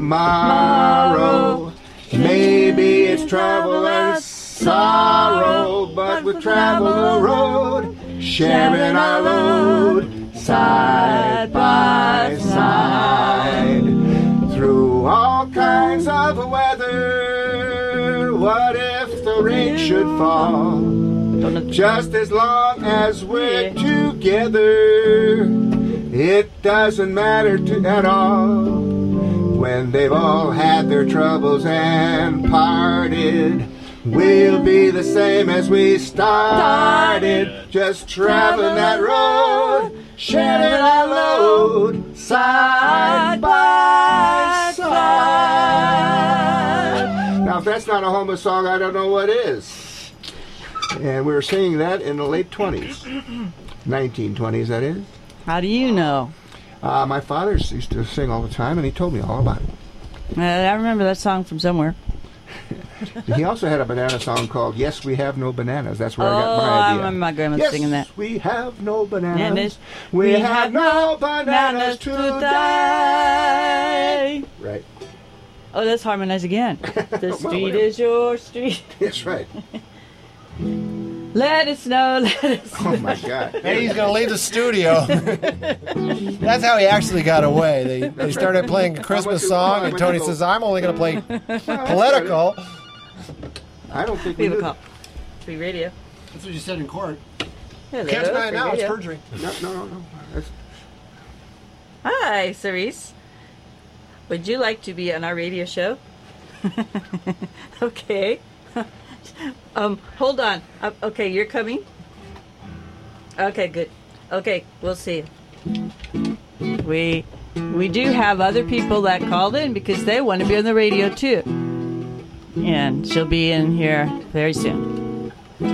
tomorrow. Maybe it's trouble and sorrow, but we travel the road, sharing our load, side by side. Through all kinds of weather, what if the rain should fall? Just as long as we're together, it doesn't matter at all. When they've all had their troubles and parted, we'll be the same as we started. Just traveling that road, sharing our load, side by side. Now, if that's not a homeless song, I don't know what is. And we were singing that in the late 20s. 1920s, that is. How do you know? My father used to sing all the time, and he told me all about it. I remember that song from somewhere. He also had a banana song called "Yes, We Have No Bananas." That's where I got my I idea. remember my grandma Yes, singing that. we have no bananas. Bananas. We have no bananas today. Right. Oh, let's harmonize again. The Well, street whatever. is your street. That's right. Let it snow, let it snow. Oh my God. Hey, he's going to leave the studio. That's how he actually got away. They started playing a Christmas song, and Tony says, I'm only going to play political. I don't think We we have a knew call. Free radio. That's what you said in court. Hello, Can't deny it free now. It's radio. perjury. No. That's, Hi, Cerise. Would you like to be on our radio show? Okay. Hold on. Okay, you're coming? Okay, good. Okay, we'll see you. We do have other people that called in because they want to be on the radio too. And she'll be in here very soon.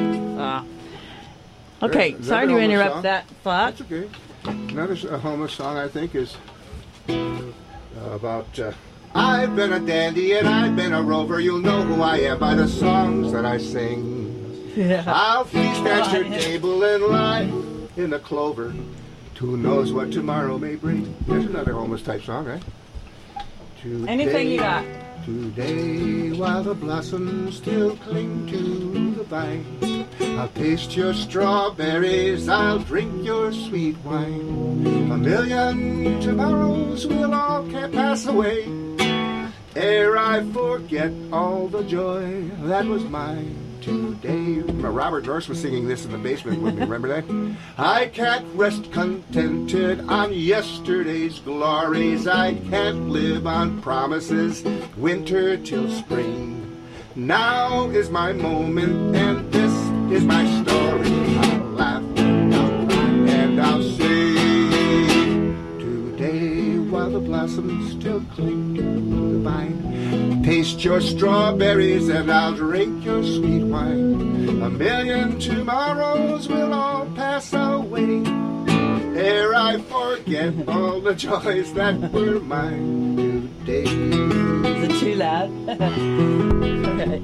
Okay, There's sorry to another homeless interrupt song. that thought. that's okay. Another homeless song I think is about. I've been a dandy and I've been a rover. You'll know who I am by the songs that I sing. Yeah. I'll feast at your table and lie in the clover. Who knows what tomorrow may bring? There's another homeless type song, right? Today, Anything you got. Today, while the blossoms still cling to the vine, I'll taste your strawberries, I'll drink your sweet wine. A million tomorrows will all pass away, ere I forget all the joy that was mine today. Robert Norse was singing this in the basement with me, remember that? I can't rest contented on yesterday's glories. I can't live on promises, winter till spring. Now is my moment and this is my story. I'll laugh, I'll cry, and I'll sing. Today, while the blossoms still cling to the vine, taste your strawberries and I'll drink your sweet wine. A million tomorrows will all pass away, ere I forget all the joys that were mine today. Is it too loud? Okay.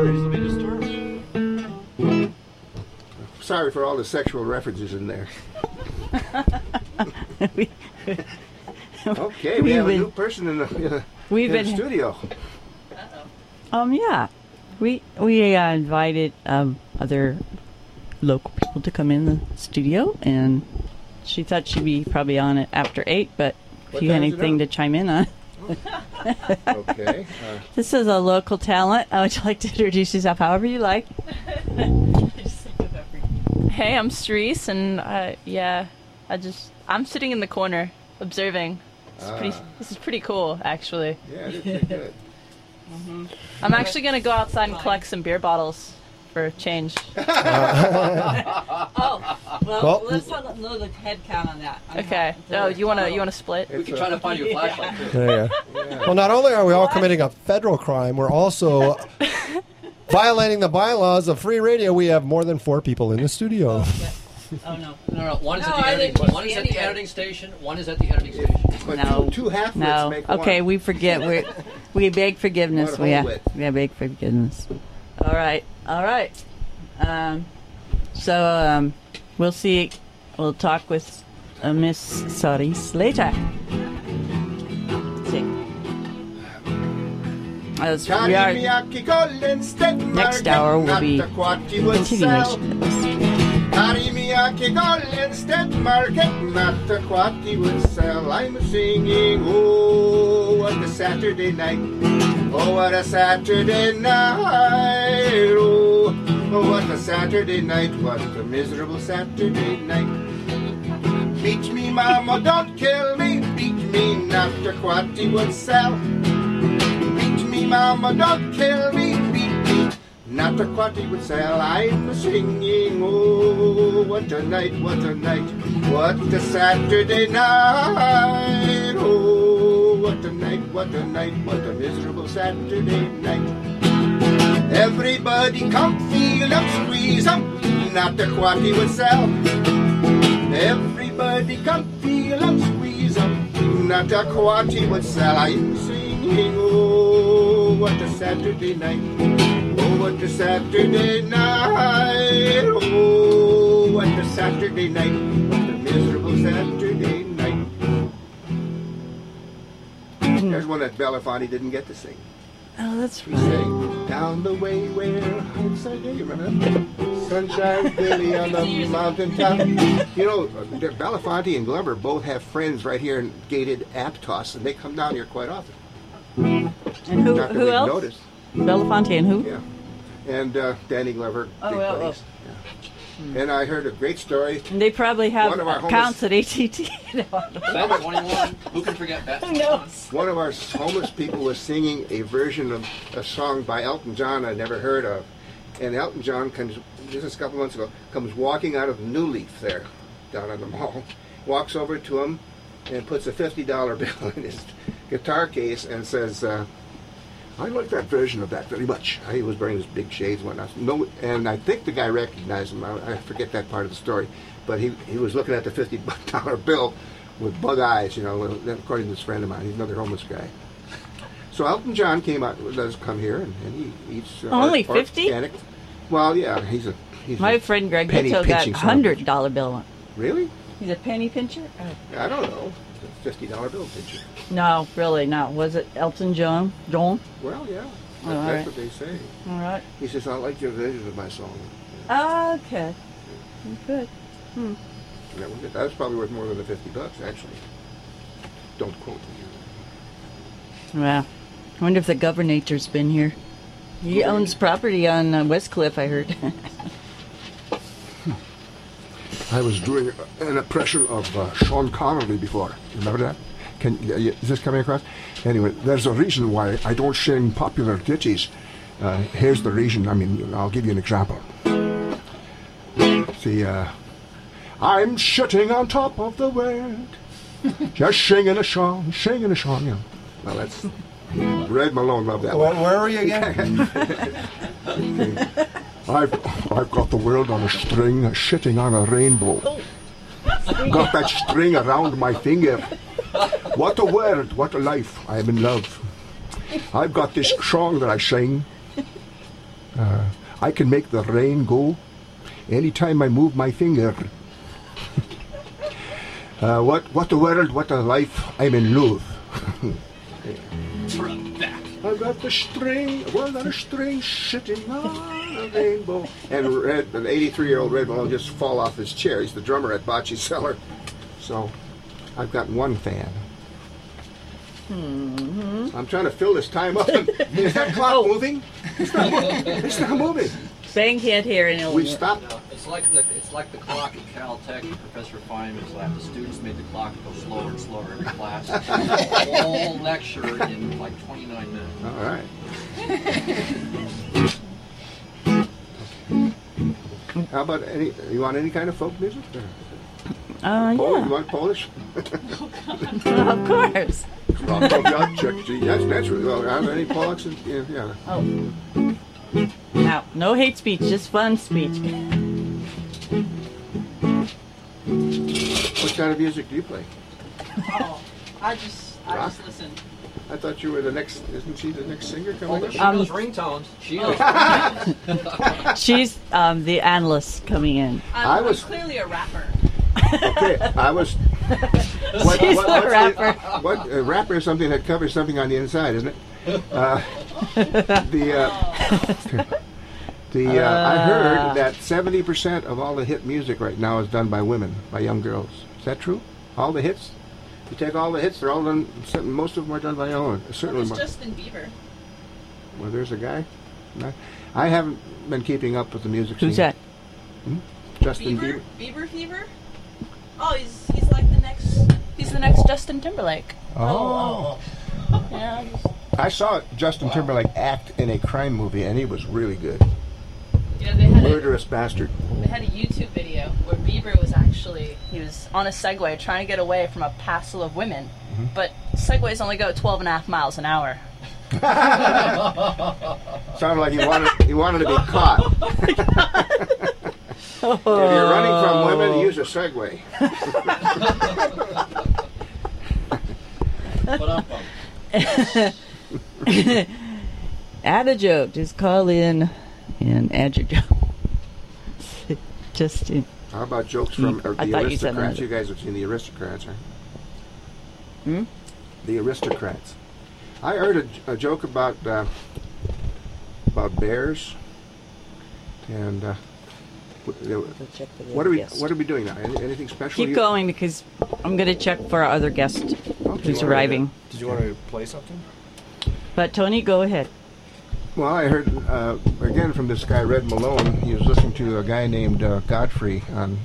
Sorry for all the sexual references in there. We- Okay, we have a been- new person in the We've in the been studio. yeah. We invited other local people to come in the studio, and she thought she'd be probably on it after 8, but if What you had time is it anything now? to chime in on. Okay. This is a local talent. Would you like to introduce yourself however you like? Hey, I'm Cerise, and I'm sitting in the corner observing. This is pretty cool, actually. Yeah, it is pretty good. I'm actually gonna go outside and collect some beer bottles for a change. Well, let's not know the head count on that. Okay. Oh, you wanna split? We can try to find you a flashlight too. Yeah. Well, not only are we all committing a federal crime, we're also violating the bylaws of free radio. We have more than 4 people in the studio. Oh no. No. One is No, at the I editing. didn't One is see at the anybody. editing station. One is at the editing station. But No. two half-wits No. make one. Okay, we forget. We beg forgiveness. What a We whole wit. beg forgiveness. All right. So we'll see. We'll talk with Miss Cerise later. See. As we are next hour will be continuation. Karimiake Goldenstead Market, not the quati would sell. I'm singing, oh, what a Saturday night. Oh, what a Saturday night. Oh, what a Saturday night. What a miserable Saturday night. Beat me, mama, don't kill me. Beat me, not the quati would sell. Beat me, mama, don't kill me. Beat me. Not a quantity would sell. I'm singing, oh, what a night, what a night, what a Saturday night. Oh, what a night, what a night, what a miserable Saturday night. Everybody come feel 'em, squeeze 'em, not a quantity would sell. Everybody come feel 'em, squeeze 'em, not a quantity would sell. I'm singing, oh, what a Saturday night. Oh, what a Saturday night. Oh, what a Saturday night. What a miserable Saturday night. There's one that Belafonte didn't get to sing. Oh, that's He right. sang, down the way where hearts are gay. You remember that? Sunshine Billy on the mountaintop. You know, Belafonte and Glover both have friends right here in gated Aptos, and they come down here quite often. And Not that who we've else? noticed. Belafonte and who? Yeah. and Danny Glover, Oh, big well, buddies. Yeah. And I heard a great story. And they probably have One of our accounts at AT&T. Bat 21. Who can forget Bat 21? One of our homeless people was singing a version of a song by Elton John I'd never heard of. And Elton John comes, just a couple months ago, comes walking out of New Leaf there, down at the mall, walks over to him and puts a $50 bill in his guitar case and says, I like that version of that very much. He was wearing his big shades and whatnot. No, and I think the guy recognized him. I forget that part of the story. But he was looking at the $50 bill with bug eyes, you know, according to this friend of mine. He's another homeless guy. So Elton John does come here, and he eats... Only 50? Organic. Well, yeah, he's My a friend Greg penny Gitto got a pinching son of a bitch. $100 bill. Really? He's a penny pincher? I don't know. It's a $50 bill picture. No, really, no. Was it Elton John? John? Well, yeah. Oh, That's all right. what they say. All right. He says, I like your version of my song. Okay. Good. And that was probably worth more than the $50, actually. Don't quote me. Well, I wonder if the governor's been here. He owns property on West Cliff, I heard. I was doing an impression of Sean Connery before. Remember that? Is this coming across? Anyway, there's a reason why I don't sing popular ditties. Here's the reason. I mean, I'll give you an example. See, I'm sitting on top of the world, just singing a song, yeah. Well, that's... Red Malone loved that one. Where are you again? I've got the world on a string, sitting on a rainbow. Got that string around my finger. What a world, what a life, I am in love. I've got this song that I sing. I can make the rain go anytime I move my finger. What a world, what a life, I'm in love. I've got the string, world on a string, sitting on a rainbow. And an 83-year-old Red Malone just fall off his chair. He's the drummer at Bocce Cellar. So I've got one fan. I'm trying to fill this time up. Is that clock moving? It's not moving. Bang can't hear in We Illinois. stopped. No, it's like the clock at Caltech. Professor Feynman's lab. The students made the clock go slower and slower every class. The whole lecture in like 29 minutes. All right. How about you want any kind of folk music? Yeah. You want Polish? Of course. That's really well. Are there any Polacks? Yeah. Oh. Now, no hate speech, just fun speech. What kind of music do you play? Oh, I just listen. I thought you were the next. Isn't she the next singer coming up? She knows ringtones. She knows. She's the analyst coming in. I'm clearly a rapper. Okay, I was. She's a rapper. A rapper is something that covers something on the inside, isn't it? I heard that 70% of all the hit music right now is done by women, by young girls. Is that true? All the hits? You take all the hits; they're all done. Most of them are done by women. Certainly. It's Justin Bieber. Well, there's a guy. I haven't been keeping up with the music scene. Who's that? Justin Bieber. Bieber Fever? Oh, he's like the next. He's the next Justin Timberlake. Oh. Yeah. I saw Justin Timberlake act in a crime movie, and he was really good. Yeah, they had Murderous bastard. They had a YouTube video where Bieber was he was on a Segway trying to get away from a passel of women, but Segways only go 12.5 miles an hour. Sounded like he wanted to be caught. If you're running from women, use a Segway. Add a joke. Just call in and add your joke. Just in. How about jokes from the I thought you said Aristocrats? another. You guys have seen the Aristocrats, right? The Aristocrats. I heard a joke about bears, and what are we doing now? Anything special? Keep going because I'm going to check for our other guest who's arriving. Did you want to play something? But Tony, go ahead. Well, I heard again from this guy Red Malone. He was listening to a guy named Godfrey on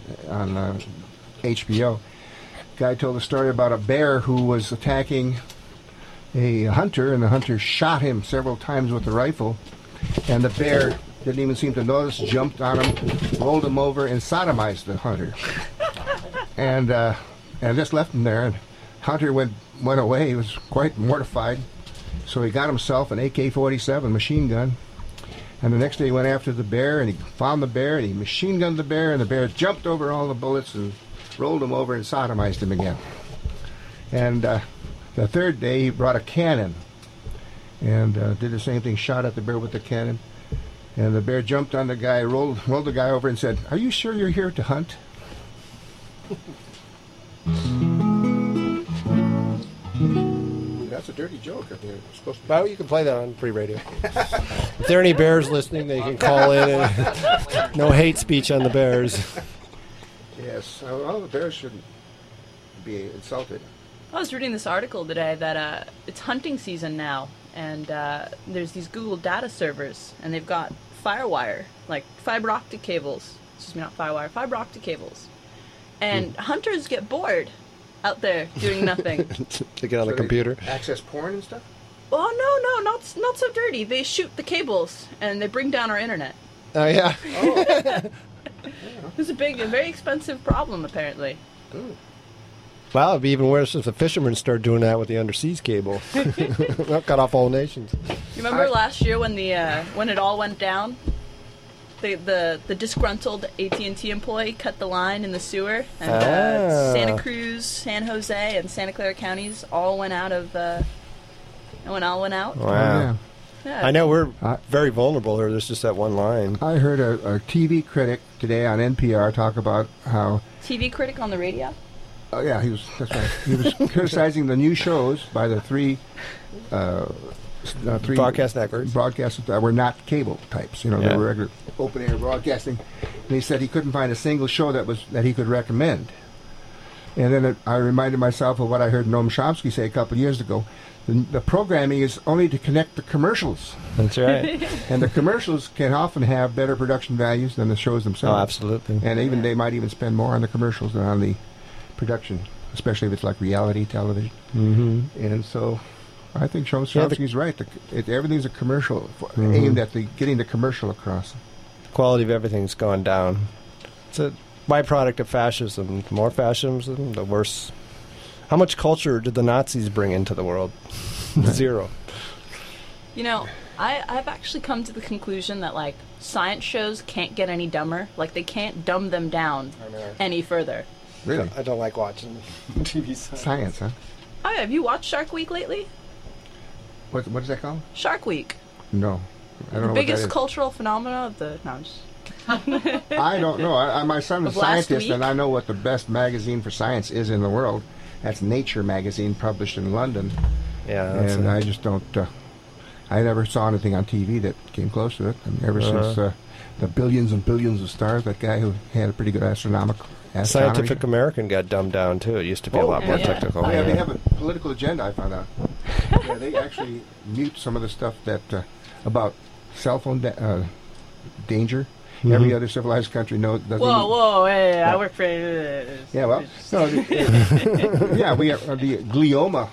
HBO. Guy told a story about a bear who was attacking a hunter, and the hunter shot him several times with a rifle, and the bear didn't even seem to notice, jumped on him, rolled him over, and sodomized the hunter, and just left him there. And hunter went away. He was quite mortified. So he got himself an AK-47 machine gun, and the next day he went after the bear, and he found the bear, and he machine gunned the bear, and the bear jumped over all the bullets and rolled him over and sodomized him again. And the third day he brought a cannon and did the same thing, shot at the bear with the cannon, and the bear jumped on the guy, rolled the guy over and said, "Are you sure you're here to hunt?" That's a dirty joke. I think it's supposed to be. Well, you can play that on free radio. If there are any bears listening, they can call in. And no hate speech on the bears. Yes, well, the bears shouldn't be insulted. I was reading this article today that it's hunting season now, and there's these Google data servers, and they've got FireWire, like fiber optic cables. Excuse me, not FireWire, fiber optic cables. And hunters get bored out there doing nothing. To get on the computer. Access porn and stuff? Oh, no, not so dirty. They shoot the cables, and they bring down our internet. Oh, yeah. It's a very expensive problem, apparently. Well, it'd be even worse if the fishermen start doing that with the underseas cable. They'll cut off all nations. You remember last year when when it all went down? The disgruntled AT&T employee cut the line in the sewer, and Santa Cruz, San Jose, and Santa Clara counties all went out of. When all went out. Wow. Yeah. I know we're very vulnerable here. There's just that one line. I heard a TV critic today on NPR talk about how. TV critic on the radio. Oh yeah, that's right. He was criticizing the new shows by the three broadcast networks. Broadcasters that were not cable types. They were regular open air broadcasting. And he said he couldn't find a single show that he could recommend. And then I reminded myself of what I heard Noam Chomsky say a couple of years ago. The programming is only to connect the commercials. That's right. And the commercials can often have better production values than the shows themselves. Oh, absolutely. And they might even spend more on the commercials than on the production, especially if it's like reality television. Mm-hmm. And so I think Chomsky's right. Everything's a commercial aimed at getting the commercial across. The quality of everything's gone down. It's a byproduct of fascism. The more fascism, the worse. How much culture did the Nazis bring into the world? Zero. I've actually come to the conclusion that, science shows can't get any dumber. They can't dumb them down any further. Really? I don't like watching TV science, huh? Oh, yeah. Have you watched Shark Week lately? What is that called? Shark Week. No. I don't know the biggest what that is. cultural phenomena of the... No, I'm just... I don't know. My son's a scientist, and I know what the best magazine for science is in the world. That's Nature magazine, published in London. Yeah, and I just don't. I never saw anything on TV that came close to it. Ever since the billions and billions of stars, that guy who had a pretty good astronomy. Scientific American got dumbed down too. It used to be a lot more technical. Oh, yeah, they have a political agenda. I found out. Yeah, they actually mute some of the stuff that about cell phone danger. Mm-hmm. Every other civilized country knows. Whoa! Hey, I work for. Yeah, well, we have the glioma.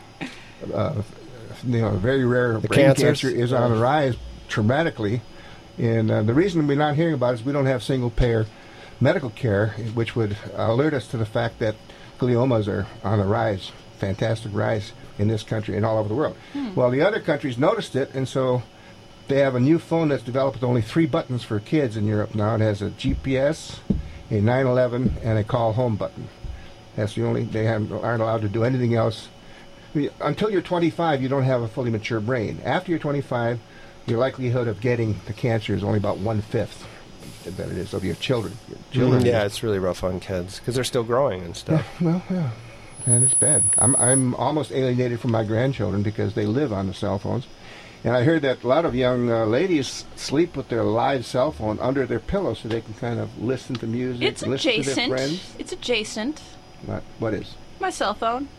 Very rare brain cancer is on the rise dramatically, and the reason we're not hearing about it is we don't have single-payer medical care, which would alert us to the fact that gliomas are on a rise, fantastic rise in this country and all over the world. Well, the other countries noticed it, and so. They have a new phone that's developed with only 3 buttons for kids in Europe now. It has a GPS, a 911, and a call home button. That's the only. They aren't allowed to do anything else. Until you're 25, you don't have a fully mature brain. After you're 25, your likelihood of getting the cancer is only about 1/5 than it is of your children. It's really rough on kids because they're still growing and stuff. Yeah, and it's bad. I'm almost alienated from my grandchildren because they live on the cell phones. And I heard that a lot of young ladies sleep with their live cell phone under their pillow so they can kind of listen to music, listen to their friends. It's adjacent. What is? My cell phone.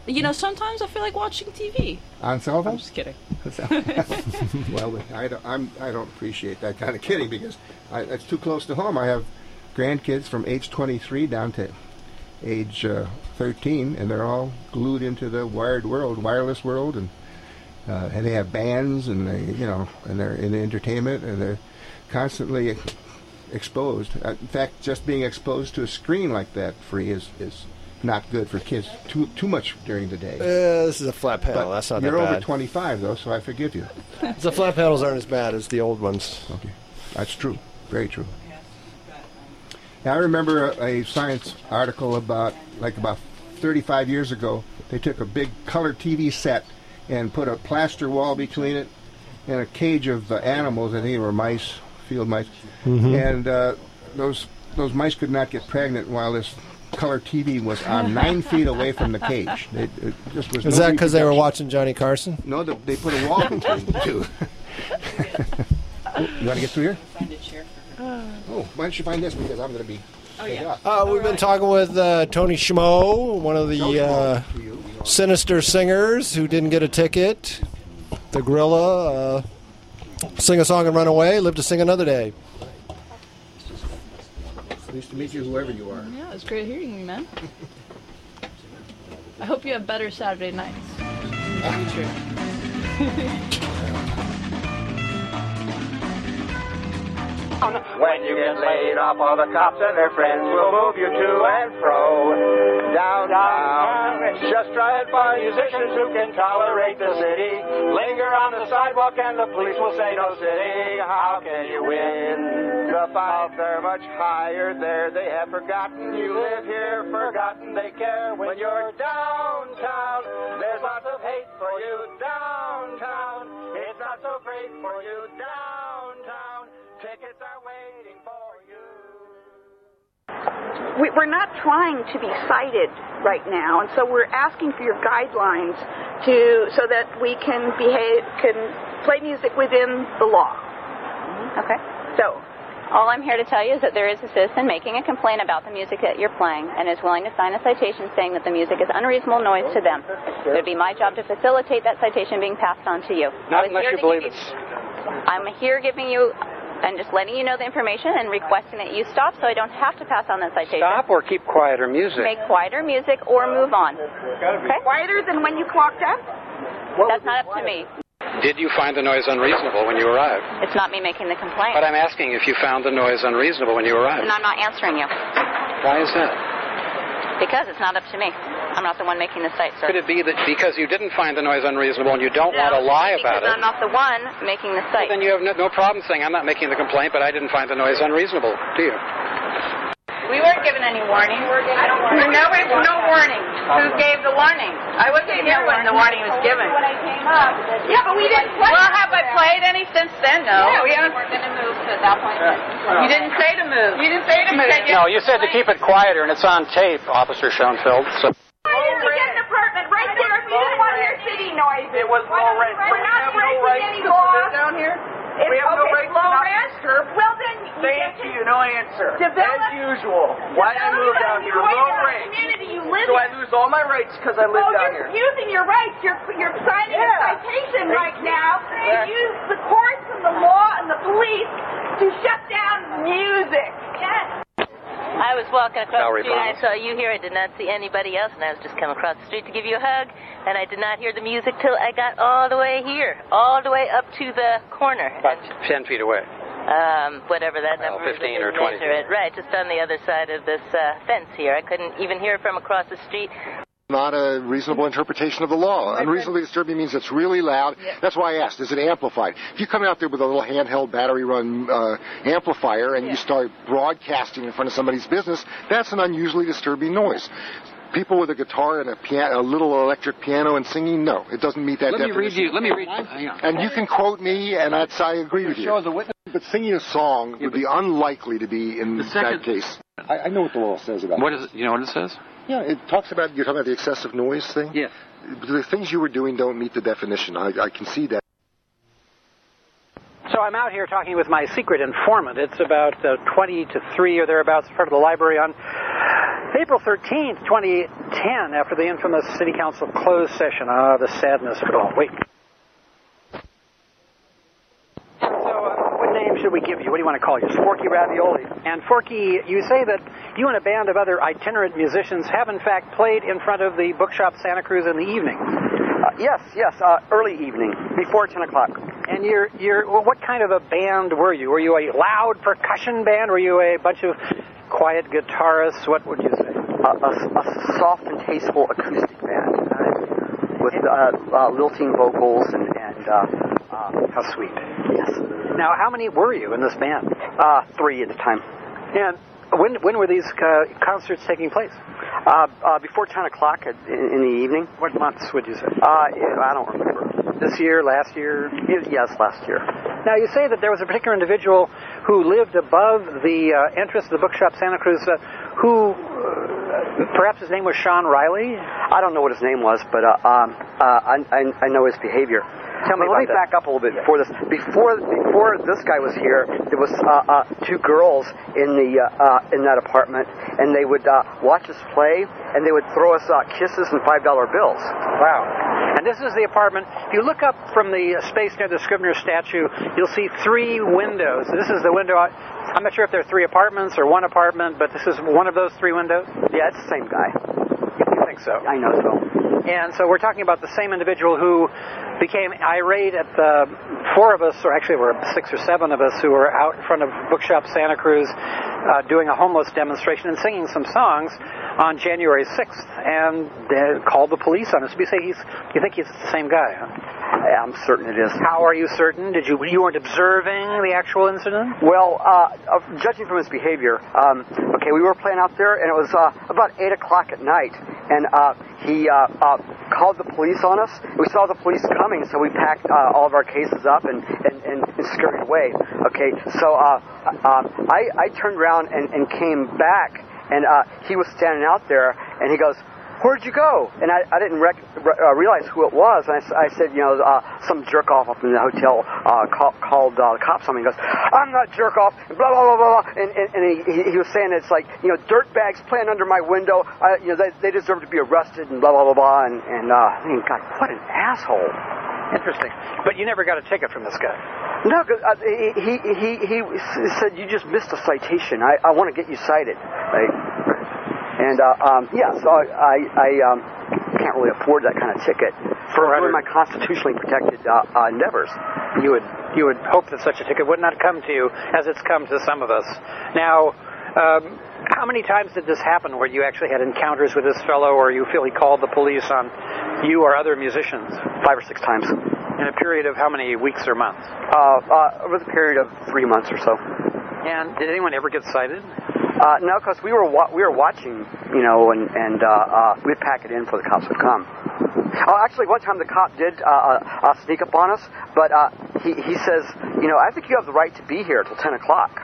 You know, sometimes I feel like watching TV. On cell I'm phones? just kidding. Well, I don't appreciate that kind of kidding because it's too close to home. I have grandkids from age 23 down to age 13, and they're all glued into the wireless world, and they have bands, and and they're in entertainment, and they're constantly exposed. In fact, just being exposed to a screen like that free is not good for kids too much during the day. This is a flat panel. But That's not that you're bad. over 25 though, so I forgive you. The flat panels aren't as bad as the old ones. Okay, that's true. Very true. Now, I remember a science article about 35 years ago. They took a big color TV set and put a plaster wall between it and a cage of animals. I think they were mice, field mice, and those mice could not get pregnant while this color TV was on 9 feet away from the cage. It just was. Is that because they were watching Johnny Carson? No, they put a wall between the two. You want to get through here? Find a chair for her. Oh, why don't you find this, because I'm going to be. We've been talking with Tony Schmo, one of the sinister singers who didn't get a ticket. The gorilla, sing a song and run away, live to sing another day. Nice to meet you, whoever you are. Yeah, it was great hearing you, man. I hope you have better Saturday nights. When you get laid off, all the cops and their friends will move you to and fro downtown. Just try it for musicians who can tolerate the city. Linger on the sidewalk and the police will say no city. How can you win? The files are much higher there. They have forgotten you live here, forgotten they care. When you're downtown, there's lots of hate for you downtown. It's not so great for you downtown. Tickets are waiting for you. We're not trying to be cited right now, and so we're asking for your guidelines so that we can play music within the law. Okay. So, all I'm here to tell you is that there is a citizen making a complaint about the music that you're playing and is willing to sign a citation saying that the music is unreasonable noise to them. It would be my job to facilitate that citation being passed on to you. Not unless you believe it's... I'm here giving you and just letting you know the information and requesting that you stop so I don't have to pass on that citation. Stop or keep quieter music? Make quieter music or move on. Okay? Quieter than when you clocked up? That's not up to me. Did you find the noise unreasonable when you arrived? It's not me making the complaint. But I'm asking if you found the noise unreasonable when you arrived. And I'm not answering you. Why is that? Because it's not up to me. I'm not the one making the cite, sir. Could it be that because you didn't find the noise unreasonable and you don't want to lie about it? Because I'm not the one making the cite. Well, then you have no problem saying I'm not making the complaint, but I didn't find the noise unreasonable, do you? We weren't given any warning. No warning. Who gave the warning? I wasn't here when the warning was given. When I came up. Yeah, but we didn't play. Well, have I played any since then? No. Yeah, we weren't going to move to that point. You didn't say to move. You didn't say to move. No, you said to keep it quieter, and it's on tape, Officer Schoenfeld. So. Why didn't you get an apartment right there if you didn't want to hear city noise? It was low rent. We're not breaking any laws. Down here? We have no right to low not rent. disturb. Well, then Thank you, no answer. Develop- As usual. Why did I move down here? Low rent. Community you live So in. I lose all my rights because I live down You're here. using your rights. You're signing a citation right now to use the courts and the law and the police to shut down music. Yes. I was walking across Valerie the street and I Brown. saw you here. I did not see anybody else, and I was just coming across the street to give you a hug, and I did not hear the music till I got all the way here, all the way up to the corner. About 10 feet away. Whatever that number is. 15 or 20 measure it. Right, just on the other side of this fence here. I couldn't even hear it from across the street. Not a reasonable interpretation of the law. Unreasonably disturbing means it's really loud. Yep. That's why I asked, is it amplified? If you come out there with a little handheld battery-run amplifier and you start broadcasting in front of somebody's business, that's an unusually disturbing noise. People with a guitar and a little electric piano and singing, no, it doesn't meet that definition. Let me read you. Hang on. And you can quote me, and I agree with you. Show the witness. But singing a song would be unlikely to be in that case. I know what the law says about What is it? You know what it says? Yeah, it talks about, you're talking about the excessive noise thing? Yes. The things you were doing don't meet the definition. I can see that. So I'm out here talking with my secret informant. It's about 20 to 3 or thereabouts in front of the library on April 13th, 2010, after the infamous City Council closed session. Ah, the sadness of it all. Wait. What name should we give you? What do you want to call you? Forky Ravioli. And Forky, you say that you and a band of other itinerant musicians have in fact played in front of the Bookshop Santa Cruz in the evening. Yes, early evening, before 10 o'clock. And well, what kind of a band were you? Were you a loud percussion band? Were you a bunch of quiet guitarists? What would you say? A soft and tasteful acoustic band with lilting vocals and how sweet. Yes. Now, how many were you in this band? 3 at the time. And when were these concerts taking place? Before 10 o'clock in the evening. What months would you say? I don't remember. This year, last year? Yes, last year. Now, you say that there was a particular individual who lived above the entrance of the Bookshop Santa Cruz who, perhaps his name was Sean Riley? I don't know what his name was, but I know his behavior. Tell me Let me back up a little bit before this. Before this guy was here, there was 2 girls in that apartment, and they would watch us play, and they would throw us kisses and $5 bills. Wow. And this is the apartment. If you look up from the space near the Scribner statue, you'll see 3 windows. This is the window. I'm not sure if there are 3 apartments or 1 apartment, but this is one of those 3 windows? Yeah, it's the same guy. You think so? I know so. And so we're talking about the same individual who became irate at the 4 of us, or actually there were 6 or 7 of us, who were out in front of Bookshop Santa Cruz doing a homeless demonstration and singing some songs on January 6th, and called the police on us. You think he's the same guy, huh? I'm certain it is. How are you certain? You weren't observing the actual incident? Well, judging from his behavior, we were playing out there, and it was about 8 o'clock at night, and he called the police on us. We saw the police coming, so we packed all of our cases up and scurried away. Okay, so I turned around and came back, and he was standing out there, and he goes, "Where'd you go?" And I didn't realize who it was. And I said, some jerk off up in the hotel called the cops on me. He goes, "I'm not jerk off," and blah, blah, blah, blah. And he was saying it's like, dirt bags playing under my window. They deserve to be arrested and blah, blah, blah, blah. And God, what an asshole. Interesting. But you never got a ticket from this guy? No, he said, "You just missed a citation. I want to get you cited." Right? And so I can't really afford that kind of ticket for my constitutionally protected endeavors. You would hope that such a ticket would not come to you as it's come to some of us. Now, how many times did this happen where you actually had encounters with this fellow, or you feel he called the police on you or other musicians? 5 or 6 times. In a period of how many weeks or months? Over the period of 3 months or so. And did anyone ever get cited? No, because we were watching, and we'd pack it in before the cops would come. Actually, one time the cop did sneak up on us, but he says, "I think you have the right to be here till 10 o'clock."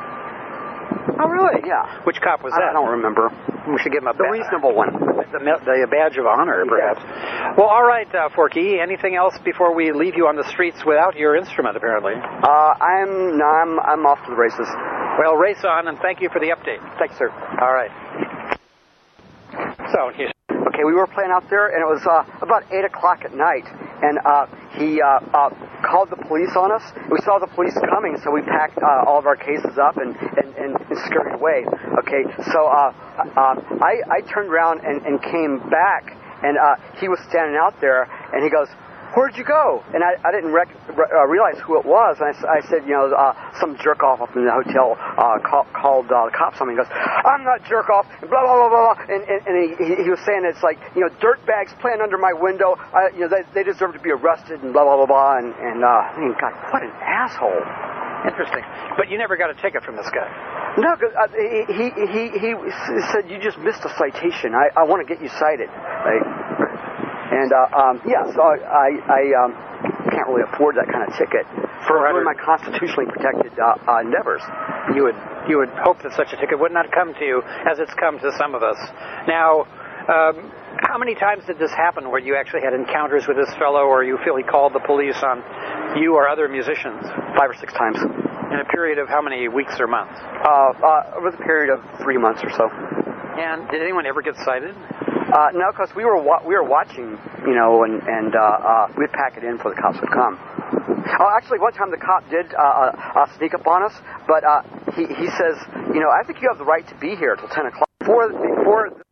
Oh, really? Yeah. Which cop was that? I don't remember. We should give him the reasonable one. The badge of honor, perhaps. Yeah. Well, all right, Forky. Anything else before we leave you on the streets without your instrument, apparently? I'm off to the races. Well, race on, and thank you for the update. Thanks, sir. All right. So, okay, we were playing out there, and it was about 8 o'clock at night, and he called the police on us. We saw the police coming, so we packed all of our cases up and scurried away. Okay, so I turned around and came back, and he was standing out there, and he goes, "Where'd you go?" And I didn't realize who it was. And I said, some jerk off up in the hotel called the cops on me. He goes, "I'm not jerk off," and blah, blah, blah, blah. And he was saying it's like, dirt bags playing under my window. They deserve to be arrested and blah, blah, blah, blah. And God, what an asshole. Interesting. But you never got a ticket from this guy? No, because he said, "You just missed a citation. I want to get you cited." Right? And so I can't really afford that kind of ticket for my constitutionally protected endeavors. You would hope that such a ticket would not come to you as it's come to some of us. Now, how many times did this happen where you actually had encounters with this fellow, or you feel he called the police on you or other musicians? 5 or 6 times. In a period of how many weeks or months? Over the period of 3 months or so. And did anyone ever get cited? No, because we were watching, you know, and we'd pack it in before the cops would come. Oh, actually, one time the cop did sneak up on us, but he says, you know, I think you have the right to be here till 10 o'clock. Before